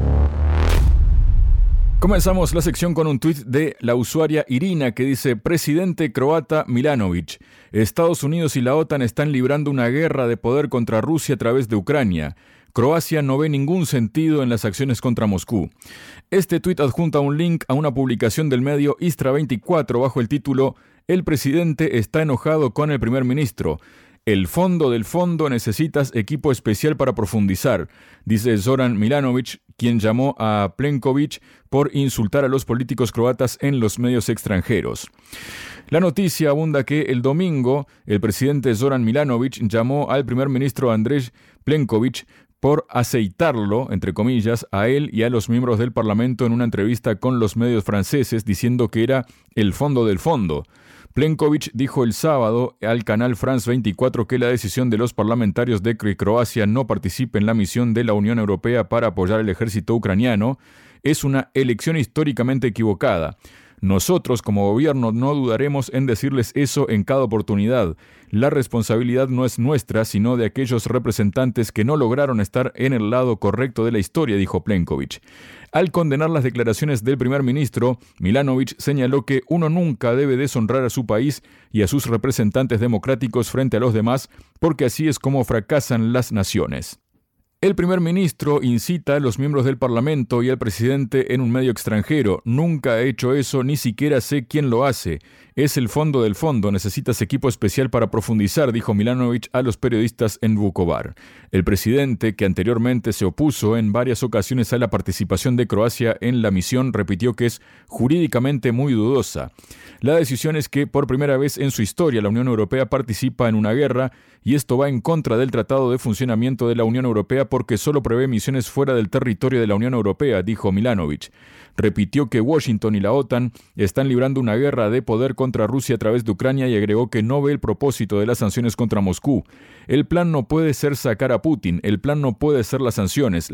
Comenzamos la sección con un tuit de la usuaria Irina que dice: Presidente croata Milanović, Estados Unidos y la OTAN están librando una guerra de poder contra Rusia a través de Ucrania. Croacia no ve ningún sentido en las acciones contra Moscú. Este tuit adjunta un link a una publicación del medio Istra 24 bajo el título El presidente está enojado con el primer ministro. El fondo del fondo necesitas equipo especial para profundizar, dice Zoran Milanović, quien llamó a Plenković por insultar a los políticos croatas en los medios extranjeros. La noticia abunda que el domingo el presidente Zoran Milanović llamó al primer ministro Andrej Plenković por aceitarlo, entre comillas, a él y a los miembros del Parlamento en una entrevista con los medios franceses, diciendo que era el fondo del fondo. Plenković dijo el sábado al canal France 24 que la decisión de los parlamentarios de que Croacia no participe en la misión de la Unión Europea para apoyar al ejército ucraniano es una elección históricamente equivocada. Nosotros, como gobierno, no dudaremos en decirles eso en cada oportunidad. La responsabilidad no es nuestra, sino de aquellos representantes que no lograron estar en el lado correcto de la historia, dijo Plenković. Al condenar las declaraciones del primer ministro, Milanović señaló que uno nunca debe deshonrar a su país y a sus representantes democráticos frente a los demás, porque así es como fracasan las naciones. El primer ministro incita a los miembros del Parlamento y al presidente en un medio extranjero. Nunca he hecho eso, ni siquiera sé quién lo hace. Es el fondo del fondo, necesitas equipo especial para profundizar, dijo Milanović a los periodistas en Vukovar. El presidente, que anteriormente se opuso en varias ocasiones a la participación de Croacia en la misión, repitió que es jurídicamente muy dudosa. La decisión es que por primera vez en su historia la Unión Europea participa en una guerra y esto va en contra del Tratado de Funcionamiento de la Unión Europea porque solo prevé misiones fuera del territorio de la Unión Europea, dijo Milanović. Repitió que Washington y la OTAN están librando una guerra de poder contra Rusia a través de Ucrania y agregó que no ve el propósito de las sanciones contra Moscú. El plan no puede ser sacar a Putin, el plan no puede ser las sanciones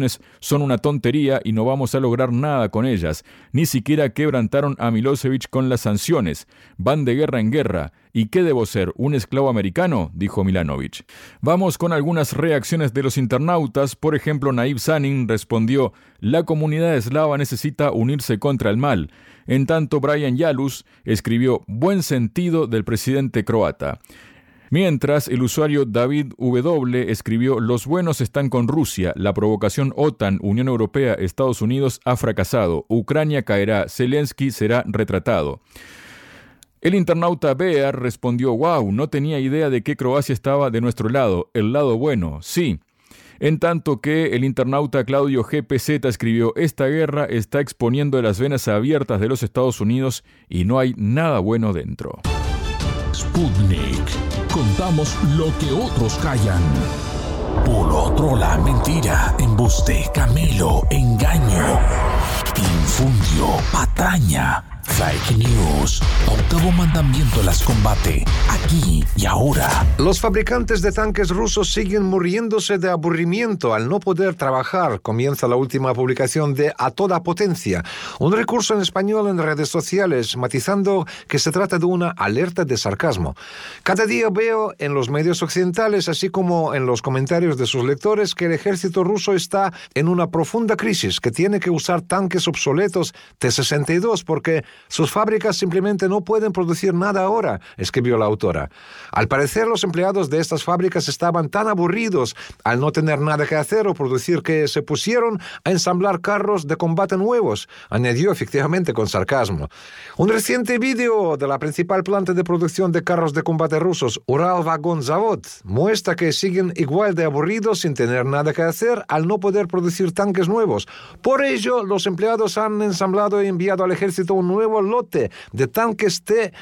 son una tontería y no vamos a lograr nada con ellas. Ni siquiera quebrantaron a Milosevic con las sanciones. Van de guerra en guerra. ¿Y qué debo ser, un esclavo americano?, dijo Milanović. Vamos con algunas reacciones de los internautas. Por ejemplo, Naiv Sanin respondió: la comunidad eslava necesita unirse contra el mal. En tanto, Brian Yalus escribió: buen sentido del presidente croata. Mientras, el usuario David W. escribió: los buenos están con Rusia, la provocación OTAN, Unión Europea, Estados Unidos ha fracasado, Ucrania caerá, Zelensky será retratado. El internauta Bear respondió: wow, no tenía idea de que Croacia estaba de nuestro lado, el lado bueno, sí. En tanto que el internauta Claudio GPZ escribió: esta guerra está exponiendo las venas abiertas de los Estados Unidos y no hay nada bueno dentro. Sputnik. Contamos lo que otros callan. Puro, trola, mentira, embuste, camelo, engaño, infundio, patraña, fake news. Octavo mandamiento las combate, aquí y ahora. Los fabricantes de tanques rusos siguen muriéndose de aburrimiento al no poder trabajar. Comienza la última publicación de A Toda Potencia, un recurso en español en redes sociales, matizando que se trata de una alerta de sarcasmo. Cada día veo en los medios occidentales, así como en los comentarios de sus lectores, que el ejército ruso está en una profunda crisis, que tiene que usar tanques obsoletos T-62 porque sus fábricas simplemente no pueden producir nada ahora, escribió la autora. Al parecer, los empleados de estas fábricas estaban tan aburridos al no tener nada que hacer o producir que se pusieron a ensamblar carros de combate nuevos, añadió efectivamente con sarcasmo. Un reciente vídeo de la principal planta de producción de carros de combate rusos, Uralvagonzavod, muestra que siguen igual de aburridos sin tener nada que hacer al no poder producir tanques nuevos. Por ello, los empleados han ensamblado y enviado al ejército un nuevo lote de tanques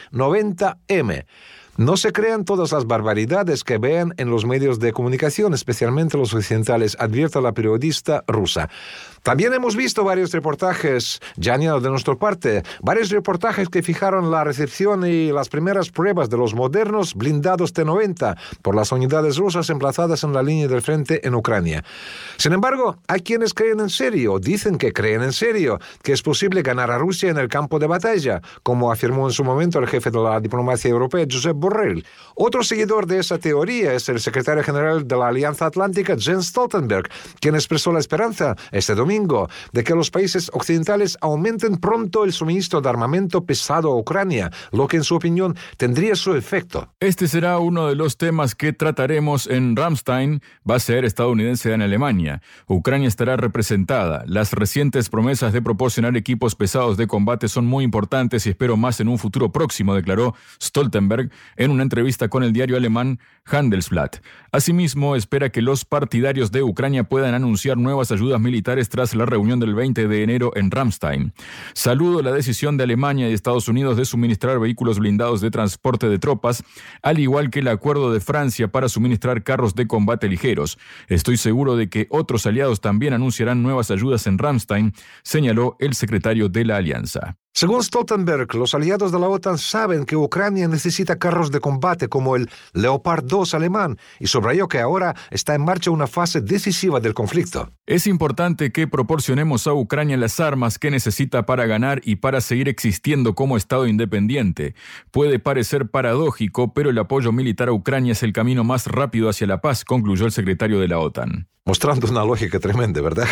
T-90M. No se crean todas las barbaridades que vean en los medios de comunicación, especialmente los occidentales, advierte la periodista rusa. También hemos visto varios reportajes, ya de nuestra parte, varios reportajes que fijaron la recepción y las primeras pruebas de los modernos blindados T-90 por las unidades rusas emplazadas en la línea del frente en Ucrania. Sin embargo, hay quienes creen en serio, dicen que creen en serio, que es posible ganar a Rusia en el campo de batalla, como afirmó en su momento el jefe de la diplomacia europea, Josep Borrell. Otro seguidor de esa teoría es el secretario general de la Alianza Atlántica, Jens Stoltenberg, quien expresó la esperanza este domingo de que los países occidentales aumenten pronto el suministro de armamento pesado a Ucrania, lo que en su opinión tendría su efecto. Este será uno de los temas que trataremos en Ramstein, base aérea estadounidense en Alemania. Ucrania estará representada. Las recientes promesas de proporcionar equipos pesados de combate son muy importantes y espero más en un futuro próximo, declaró Stoltenberg en una entrevista con el diario alemán Handelsblatt. Asimismo, espera que los partidarios de Ucrania puedan anunciar nuevas ayudas militares tras la reunión del 20 de enero en Ramstein. Saludo la decisión de Alemania y Estados Unidos de suministrar vehículos blindados de transporte de tropas, al igual que el acuerdo de Francia para suministrar carros de combate ligeros. Estoy seguro de que otros aliados también anunciarán nuevas ayudas en Ramstein, señaló el secretario de la alianza. Según Stoltenberg, los aliados de la OTAN saben que Ucrania necesita carros de combate como el Leopard 2 alemán y subrayó que ahora está en marcha una fase decisiva del conflicto. Es importante que proporcionemos a Ucrania las armas que necesita para ganar y para seguir existiendo como Estado independiente. Puede parecer paradójico, pero el apoyo militar a Ucrania es el camino más rápido hacia la paz, concluyó el secretario de la OTAN. Mostrando una lógica tremenda, ¿verdad?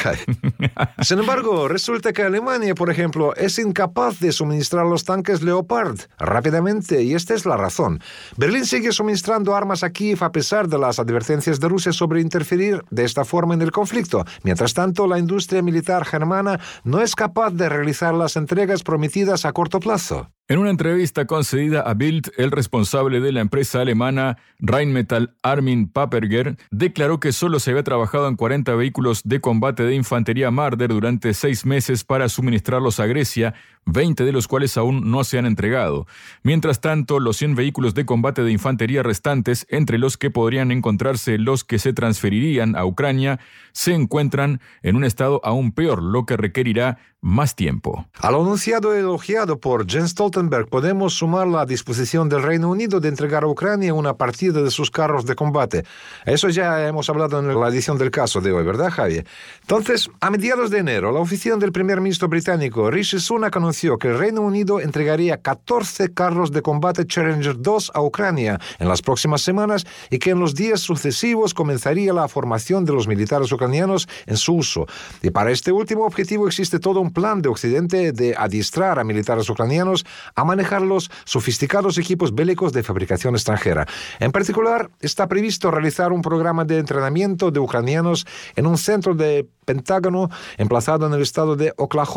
Sin embargo, resulta que Alemania, por ejemplo, es incapaz de suministrar los tanques Leopard rápidamente, y esta es la razón. Berlín sigue suministrando armas a Kiev a pesar de las advertencias de Rusia sobre interferir de esta forma en el conflicto. Mientras tanto, la industria militar germana no es capaz de realizar las entregas prometidas a corto plazo. En una entrevista concedida a Bild, el responsable de la empresa alemana Rheinmetall, Armin Paperger, declaró que solo se había trabajado en 40 vehículos de combate de infantería Marder durante 6 meses para suministrarlos a Grecia, 20 de los cuales aún no se han entregado. Mientras tanto, los 100 vehículos de combate de infantería restantes, entre los que podrían encontrarse los que se transferirían a Ucrania, se encuentran en un estado aún peor, lo que requerirá más tiempo. A lo anunciado y elogiado por Jens Stoltenberg, podemos sumar la disposición del Reino Unido de entregar a Ucrania una partida de sus carros de combate. Eso ya hemos hablado en la edición del caso de hoy, ¿verdad, Javier? Entonces, a mediados de enero, la oficina del primer ministro británico Rishi Sunak anunció que el Reino Unido entregaría 14 carros de combate Challenger 2 a Ucrania en las próximas semanas y que en los días sucesivos comenzaría la formación de los militares ucranianos en su uso. Y para este último objetivo existe todo un plan de Occidente de adiestrar a militares ucranianos a manejar los sofisticados equipos bélicos de fabricación extranjera. En particular, está previsto realizar un programa de entrenamiento de ucranianos en un centro de Pentágono emplazado en el estado de Oklahoma.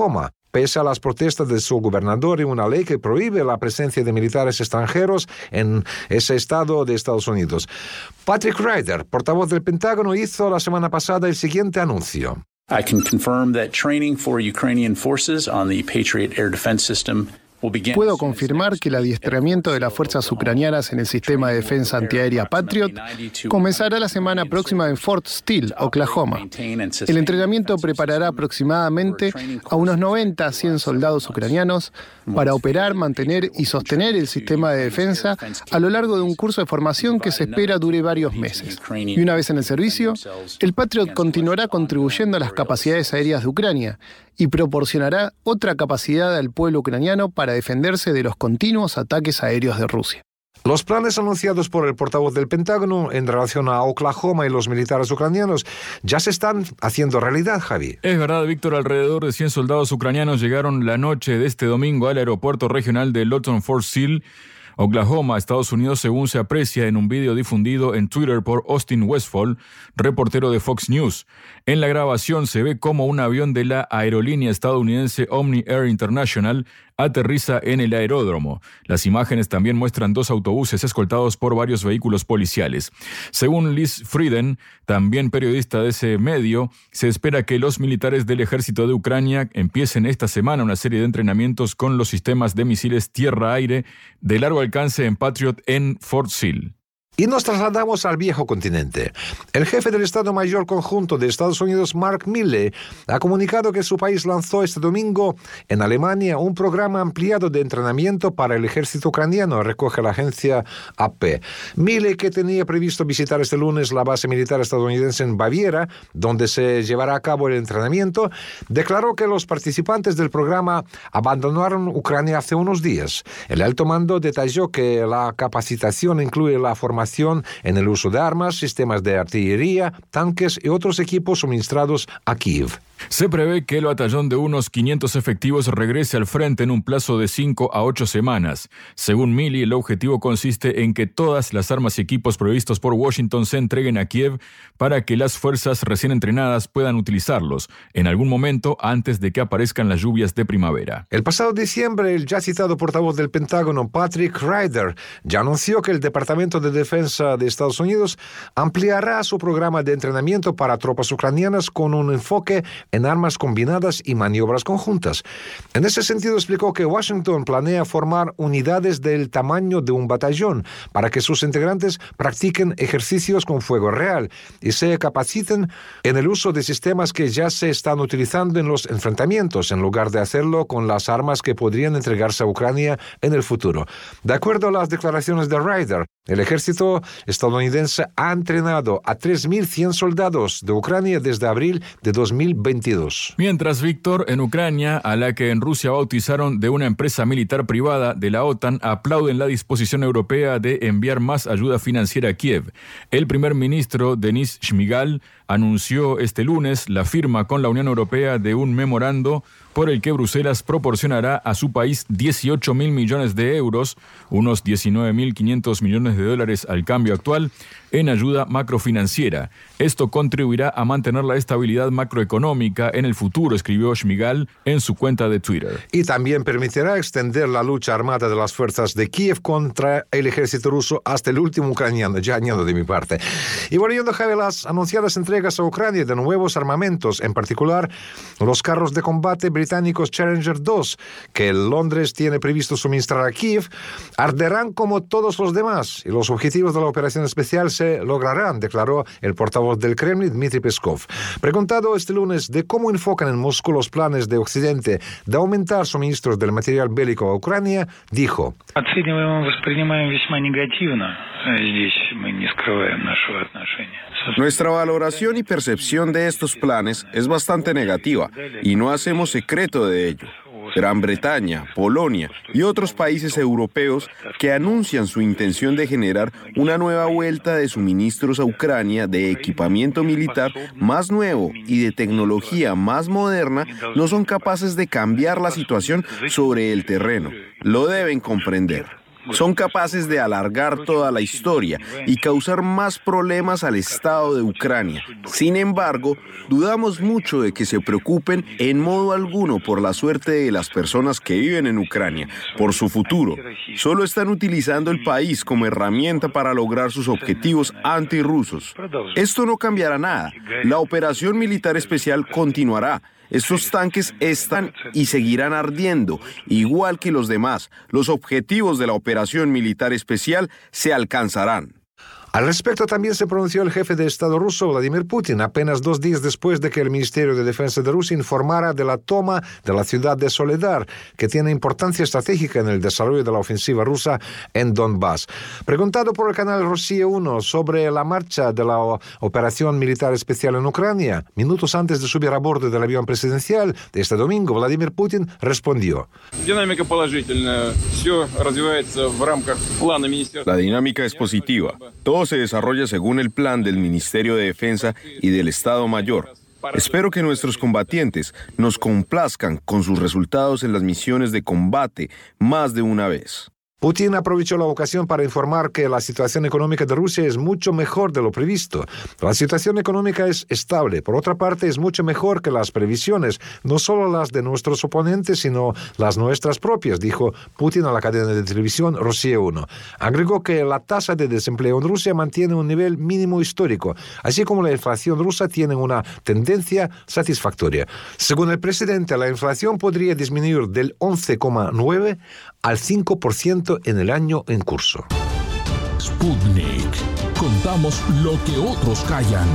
pese a las protestas de su gobernador y una ley que prohíbe la presencia de militares extranjeros en ese estado de Estados Unidos. Patrick Ryder, portavoz del Pentágono, hizo la semana pasada el siguiente anuncio. I can confirm that training for Ukrainian forces on the Patriot air defense system. Puedo confirmar que el adiestramiento de las fuerzas ucranianas en el sistema de defensa antiaérea Patriot comenzará la semana próxima en Fort Steele, Oklahoma. El entrenamiento preparará aproximadamente a unos 90 a 100 soldados ucranianos para operar, mantener y sostener el sistema de defensa a lo largo de un curso de formación que se espera dure varios meses. Y una vez en el servicio, el Patriot continuará contribuyendo a las capacidades aéreas de Ucrania y proporcionará otra capacidad al pueblo ucraniano para defenderse de los continuos ataques aéreos de Rusia. Los planes anunciados por el portavoz del Pentágono en relación a Oklahoma y los militares ucranianos ya se están haciendo realidad, Javi. Es verdad, Víctor, alrededor de 100 soldados ucranianos llegaron la noche de este domingo al aeropuerto regional de Lawton Fort Sill, Oklahoma, Estados Unidos, según se aprecia en un video difundido en Twitter por Austin Westfall, reportero de Fox News. En la grabación se ve cómo un avión de la aerolínea estadounidense Omni Air International aterriza en el aeródromo. Las imágenes también muestran 2 autobuses escoltados por varios vehículos policiales. Según Liz Frieden, también periodista de ese medio, se espera que los militares del ejército de Ucrania empiecen esta semana una serie de entrenamientos con los sistemas de misiles tierra-aire de largo alcance en Patriot en Fort Sill. Y nos trasladamos al viejo continente. El jefe del Estado Mayor Conjunto de Estados Unidos, Mark Milley, ha comunicado que su país lanzó este domingo en Alemania un programa ampliado de entrenamiento para el ejército ucraniano, recoge la agencia AP. Milley, que tenía previsto visitar este lunes la base militar estadounidense en Baviera, donde se llevará a cabo el entrenamiento, declaró que los participantes del programa abandonaron Ucrania hace unos días. El alto mando detalló que la capacitación incluye la formación en el uso de armas, sistemas de artillería, tanques y otros equipos suministrados a Kiev. Se prevé que el batallón de unos 500 efectivos regrese al frente en un plazo de 5 a 8 semanas. Según Milley, el objetivo consiste en que todas las armas y equipos provistos por Washington se entreguen a Kiev para que las fuerzas recién entrenadas puedan utilizarlos en algún momento antes de que aparezcan las lluvias de primavera. El pasado diciembre, el ya citado portavoz del Pentágono, Patrick Ryder, ya anunció que el Departamento de Defensa de Estados Unidos ampliará su programa de entrenamiento para tropas ucranianas con un enfoque en armas combinadas y maniobras conjuntas. En ese sentido, explicó que Washington planea formar unidades del tamaño de un batallón para que sus integrantes practiquen ejercicios con fuego real y se capaciten en el uso de sistemas que ya se están utilizando en los enfrentamientos, en lugar de hacerlo con las armas que podrían entregarse a Ucrania en el futuro. De acuerdo a las declaraciones de Ryder, el ejército estadounidense ha entrenado a 3.100 soldados de Ucrania desde abril de 2022. Mientras, Víctor, en Ucrania, a la que en Rusia bautizaron de una empresa militar privada de la OTAN, aplauden la disposición europea de enviar más ayuda financiera a Kiev. El primer ministro Denis Shmyhal anunció este lunes la firma con la Unión Europea de un memorando por el que Bruselas proporcionará a su país 18.000 millones de euros, unos 19.500 millones de dólares al cambio actual, en ayuda macrofinanciera. Esto contribuirá a mantener la estabilidad macroeconómica en el futuro, escribió Shmyhal en su cuenta de Twitter. Y también permitirá extender la lucha armada de las fuerzas de Kiev contra el ejército ruso hasta el último ucraniano, ya añado de mi parte. Y volviendo a las anunciadas entregas a Ucrania de nuevos armamentos, en particular los carros de combate británicos Challenger 2, que Londres tiene previsto suministrar a Kiev, arderán como todos los demás y los objetivos de la operación especial se lograrán, declaró el portavoz del Kremlin, Dmitry Peskov. Preguntado este lunes de cómo enfocan en Moscú los planes de Occidente de aumentar suministros del material bélico a Ucrania, dijo: Nuestra valoración y percepción de estos planes es bastante negativa y no hacemos secreto de ello. Gran Bretaña, Polonia y otros países europeos que anuncian su intención de generar una nueva vuelta de suministros a Ucrania de equipamiento militar más nuevo y de tecnología más moderna no son capaces de cambiar la situación sobre el terreno. Lo deben comprender. Son capaces de alargar toda la historia y causar más problemas al Estado de Ucrania. Sin embargo, dudamos mucho de que se preocupen en modo alguno por la suerte de las personas que viven en Ucrania, por su futuro. Solo están utilizando el país como herramienta para lograr sus objetivos antirrusos. Esto no cambiará nada. La operación militar especial continuará. Estos tanques están y seguirán ardiendo, igual que los demás. Los objetivos de la operación militar especial se alcanzarán. Al respecto también se pronunció el jefe de Estado ruso, Vladimir Putin, apenas 2 días después de que el Ministerio de Defensa de Rusia informara de la toma de la ciudad de Soledar, que tiene importancia estratégica en el desarrollo de la ofensiva rusa en Donbass. Preguntado por el canal Rossiya 1 sobre la marcha de la operación militar especial en Ucrania, minutos antes de subir a bordo del avión presidencial de este domingo, Vladimir Putin respondió: La dinámica es positiva. Todo se desarrolla según el plan del Ministerio de Defensa y del Estado Mayor. Espero que nuestros combatientes nos complazcan con sus resultados en las misiones de combate más de una vez. Putin aprovechó la ocasión para informar que la situación económica de Rusia es mucho mejor de lo previsto. La situación económica es estable. Por otra parte, es mucho mejor que las previsiones, no solo las de nuestros oponentes, sino las nuestras propias, dijo Putin a la cadena de televisión Rossiya 1. Agregó que la tasa de desempleo en Rusia mantiene un nivel mínimo histórico, así como la inflación rusa tiene una tendencia satisfactoria. Según el presidente, la inflación podría disminuir del 11,9% al 5% en el año en curso. Sputnik. Contamos lo que otros callan.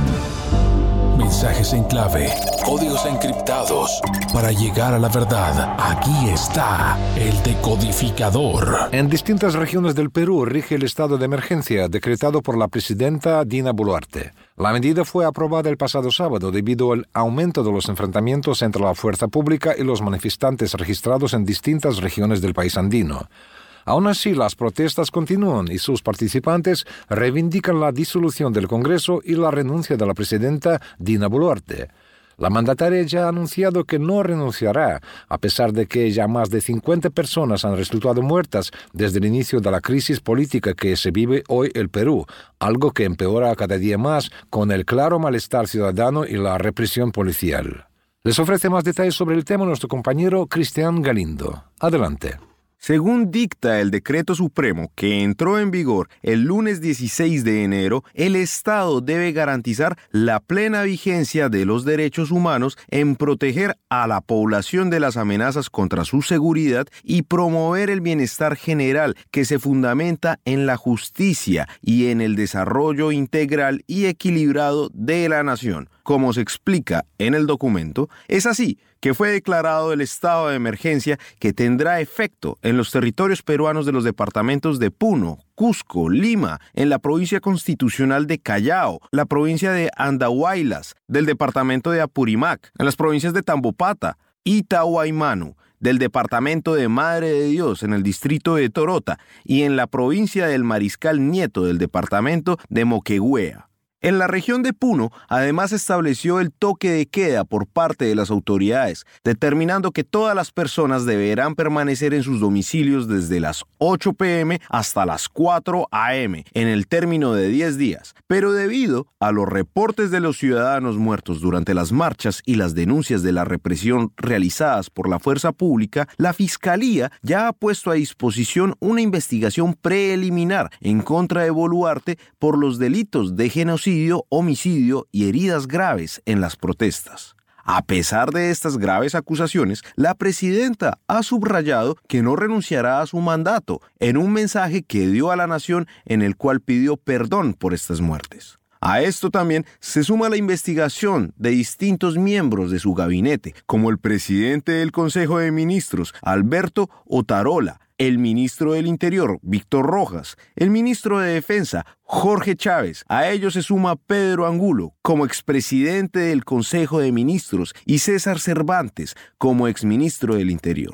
Mensajes en clave, códigos encriptados. Para llegar a la verdad, aquí está el decodificador. En distintas regiones del Perú rige el estado de emergencia decretado por la presidenta Dina Boluarte. La medida fue aprobada el pasado sábado debido al aumento de los enfrentamientos entre la fuerza pública y los manifestantes registrados en distintas regiones del país andino. Aún así, las protestas continúan y sus participantes reivindican la disolución del Congreso y la renuncia de la presidenta Dina Boluarte. La mandataria ya ha anunciado que no renunciará, a pesar de que ya más de 50 personas han resultado muertas desde el inicio de la crisis política que se vive hoy el Perú, algo que empeora cada día más con el claro malestar ciudadano y la represión policial. Les ofrece más detalles sobre el tema nuestro compañero Cristian Galindo. Adelante. Según dicta el decreto supremo que entró en vigor el lunes 16 de enero, el Estado debe garantizar la plena vigencia de los derechos humanos en proteger a la población de las amenazas contra su seguridad y promover el bienestar general que se fundamenta en la justicia y en el desarrollo integral y equilibrado de la nación. Como se explica en el documento, es así que fue declarado el estado de emergencia que tendrá efecto en los territorios peruanos de los departamentos de Puno, Cusco, Lima, en la provincia constitucional de Callao, la provincia de Andahuaylas, del departamento de Apurímac, en las provincias de Tambopata y Tahuaymanu, del departamento de Madre de Dios, en el distrito de Torota, y en la provincia del Mariscal Nieto, del departamento de Moquegüea. En la región de Puno, además estableció el toque de queda por parte de las autoridades, determinando que todas las personas deberán permanecer en sus domicilios desde las 8 p.m. hasta las 4 a.m. en el término de 10 días. Pero debido a los reportes de los ciudadanos muertos durante las marchas y las denuncias de la represión realizadas por la fuerza pública, la Fiscalía ya ha puesto a disposición una investigación preliminar en contra de Boluarte por los delitos de genocidio, homicidio y heridas graves en las protestas. A pesar de estas graves acusaciones, la presidenta ha subrayado que no renunciará a su mandato en un mensaje que dio a la nación en el cual pidió perdón por estas muertes. A esto también se suma la investigación de distintos miembros de su gabinete, como el presidente del Consejo de Ministros, Alberto Otarola, el ministro del Interior, Víctor Rojas, el ministro de Defensa, Jorge Chávez. A ellos se suma Pedro Angulo como expresidente del Consejo de Ministros y César Cervantes como exministro del Interior.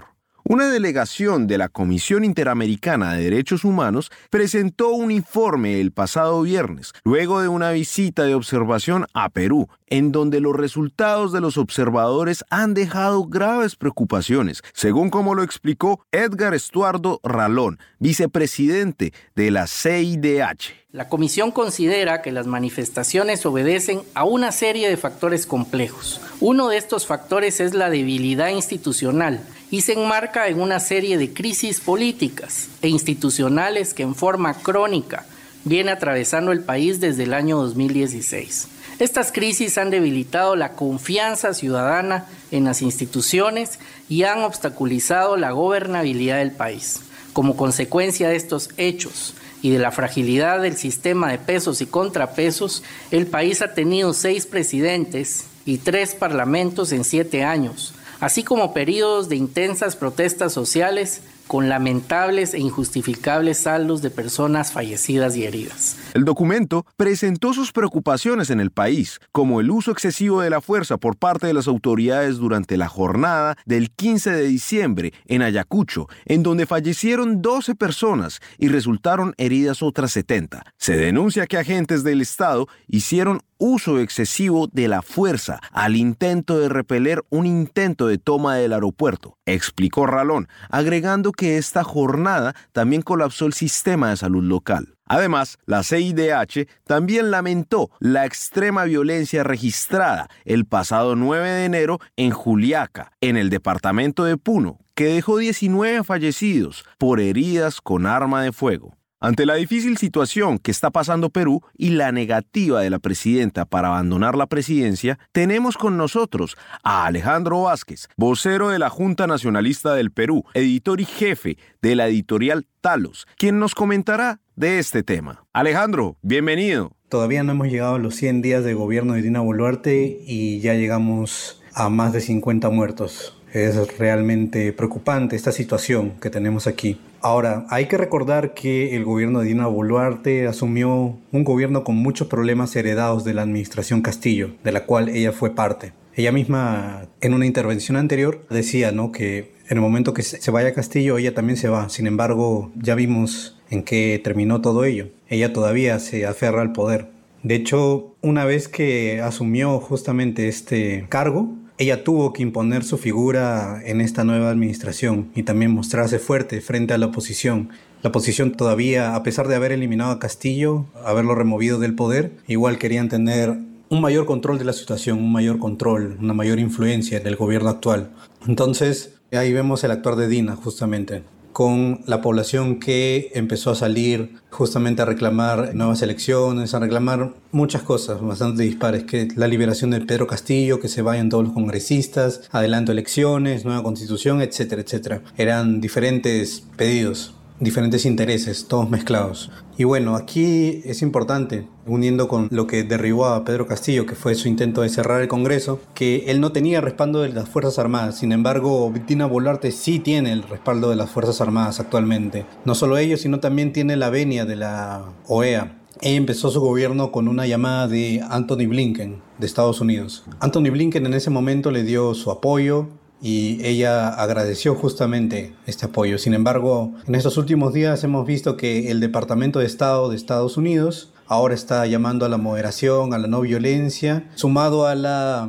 Una delegación de la Comisión Interamericana de Derechos Humanos presentó un informe el pasado viernes, luego de una visita de observación a Perú, en donde los resultados de los observadores han dejado graves preocupaciones, según como lo explicó Edgar Estuardo Ralón, vicepresidente de la CIDH. La Comisión considera que las manifestaciones obedecen a una serie de factores complejos. Uno de estos factores es la debilidad institucional y se enmarca en una serie de crisis políticas e institucionales que en forma crónica viene atravesando el país desde el año 2016. Estas crisis han debilitado la confianza ciudadana en las instituciones y han obstaculizado la gobernabilidad del país. Como consecuencia de estos hechos y de la fragilidad del sistema de pesos y contrapesos, el país ha tenido 6 presidentes y 3 parlamentos en 7 años, así como periodos de intensas protestas sociales con lamentables e injustificables saldos de personas fallecidas y heridas. El documento presentó sus preocupaciones en el país, como el uso excesivo de la fuerza por parte de las autoridades durante la jornada del 15 de diciembre en Ayacucho, en donde fallecieron 12 personas y resultaron heridas otras 70. Se denuncia que agentes del Estado hicieron uso excesivo de la fuerza al intento de repeler un intento de toma del aeropuerto, explicó Ralón, agregando que esta jornada también colapsó el sistema de salud local. Además, la CIDH también lamentó la extrema violencia registrada el pasado 9 de enero en Juliaca, en el departamento de Puno, que dejó 19 fallecidos por heridas con arma de fuego. Ante la difícil situación que está pasando Perú y la negativa de la presidenta para abandonar la presidencia, tenemos con nosotros a Alejandro Vázquez, vocero de la Junta Nacionalista del Perú, editor y jefe de la editorial Talos, quien nos comentará de este tema. Alejandro, bienvenido. Todavía no hemos llegado a los 100 días de gobierno de Dina Boluarte y ya llegamos a más de 50 muertos. Es realmente preocupante esta situación que tenemos aquí. Ahora, hay que recordar que el gobierno de Dina Boluarte asumió un gobierno con muchos problemas heredados de la administración Castillo, de la cual ella fue parte. Ella misma, en una intervención anterior, decía, ¿no?, que en el momento que se vaya Castillo, ella también se va. Sin embargo, ya vimos en qué terminó todo ello. Ella todavía se aferra al poder. De hecho, una vez que asumió justamente este cargo, ella tuvo que imponer su figura en esta nueva administración y también mostrarse fuerte frente a la oposición. La oposición todavía, a pesar de haber eliminado a Castillo, haberlo removido del poder, igual querían tener un mayor control de la situación, un mayor control, una mayor influencia del gobierno actual. Entonces, ahí vemos el actuar de Dina justamente, con la población que empezó a salir justamente a reclamar nuevas elecciones, a reclamar muchas cosas bastante dispares, que la liberación de Pedro Castillo, que se vayan todos los congresistas, adelanto elecciones, nueva constitución, etcétera, etcétera. Eran diferentes pedidos, diferentes intereses, todos mezclados. Y bueno, aquí es importante, uniendo con lo que derribó a Pedro Castillo, que fue su intento de cerrar el Congreso, que él no tenía respaldo de las Fuerzas Armadas. Sin embargo, Dina Boluarte sí tiene el respaldo de las Fuerzas Armadas actualmente. No solo ellos, sino también tiene la venia de la OEA. Ella empezó su gobierno con una llamada de Anthony Blinken, de Estados Unidos. Anthony Blinken en ese momento le dio su apoyo, y ella agradeció justamente este apoyo. Sin embargo, en estos últimos días hemos visto que el Departamento de Estado de Estados Unidos ahora está llamando a la moderación, a la no violencia, sumado a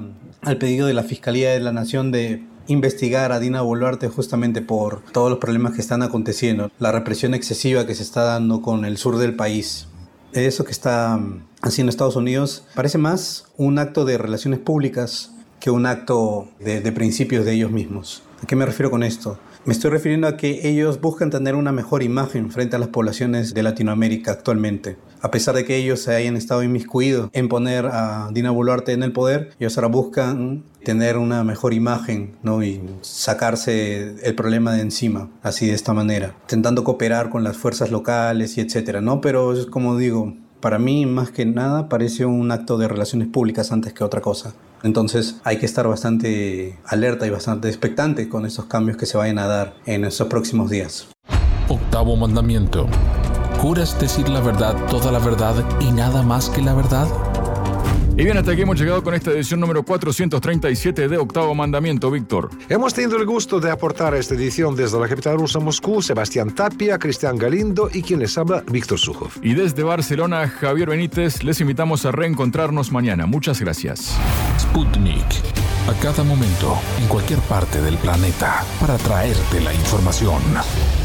al pedido de la Fiscalía de la Nación de investigar a Dina Boluarte justamente por todos los problemas que están aconteciendo, la represión excesiva que se está dando con el sur del país. Eso que está haciendo Estados Unidos parece más un acto de relaciones públicas que un acto de principios de ellos mismos. ¿A qué me refiero con esto? Me estoy refiriendo a que ellos buscan tener una mejor imagen frente a las poblaciones de Latinoamérica actualmente. A pesar de que ellos se hayan estado inmiscuidos en poner a Dina Boluarte en el poder, ellos ahora buscan tener una mejor imagen, ¿no?, y sacarse el problema de encima, así de esta manera, intentando cooperar con las fuerzas locales y etcétera, ¿no? Pero es como digo, para mí más que nada parece un acto de relaciones públicas antes que otra cosa. Entonces hay que estar bastante alerta y bastante expectante con estos cambios que se vayan a dar en estos próximos días. Octavo mandamiento. ¿Juras decir la verdad, toda la verdad y nada más que la verdad? Y bien, hasta aquí hemos llegado con esta edición número 437 de Octavo Mandamiento, Víctor. Hemos tenido el gusto de aportar a esta edición desde la capital rusa, Moscú, Sebastián Tapia, Cristian Galindo y quien les habla, Víctor Sujoff. Y desde Barcelona, Javier Benítez, les invitamos a reencontrarnos mañana. Muchas gracias. Sputnik. A cada momento, en cualquier parte del planeta, para traerte la información.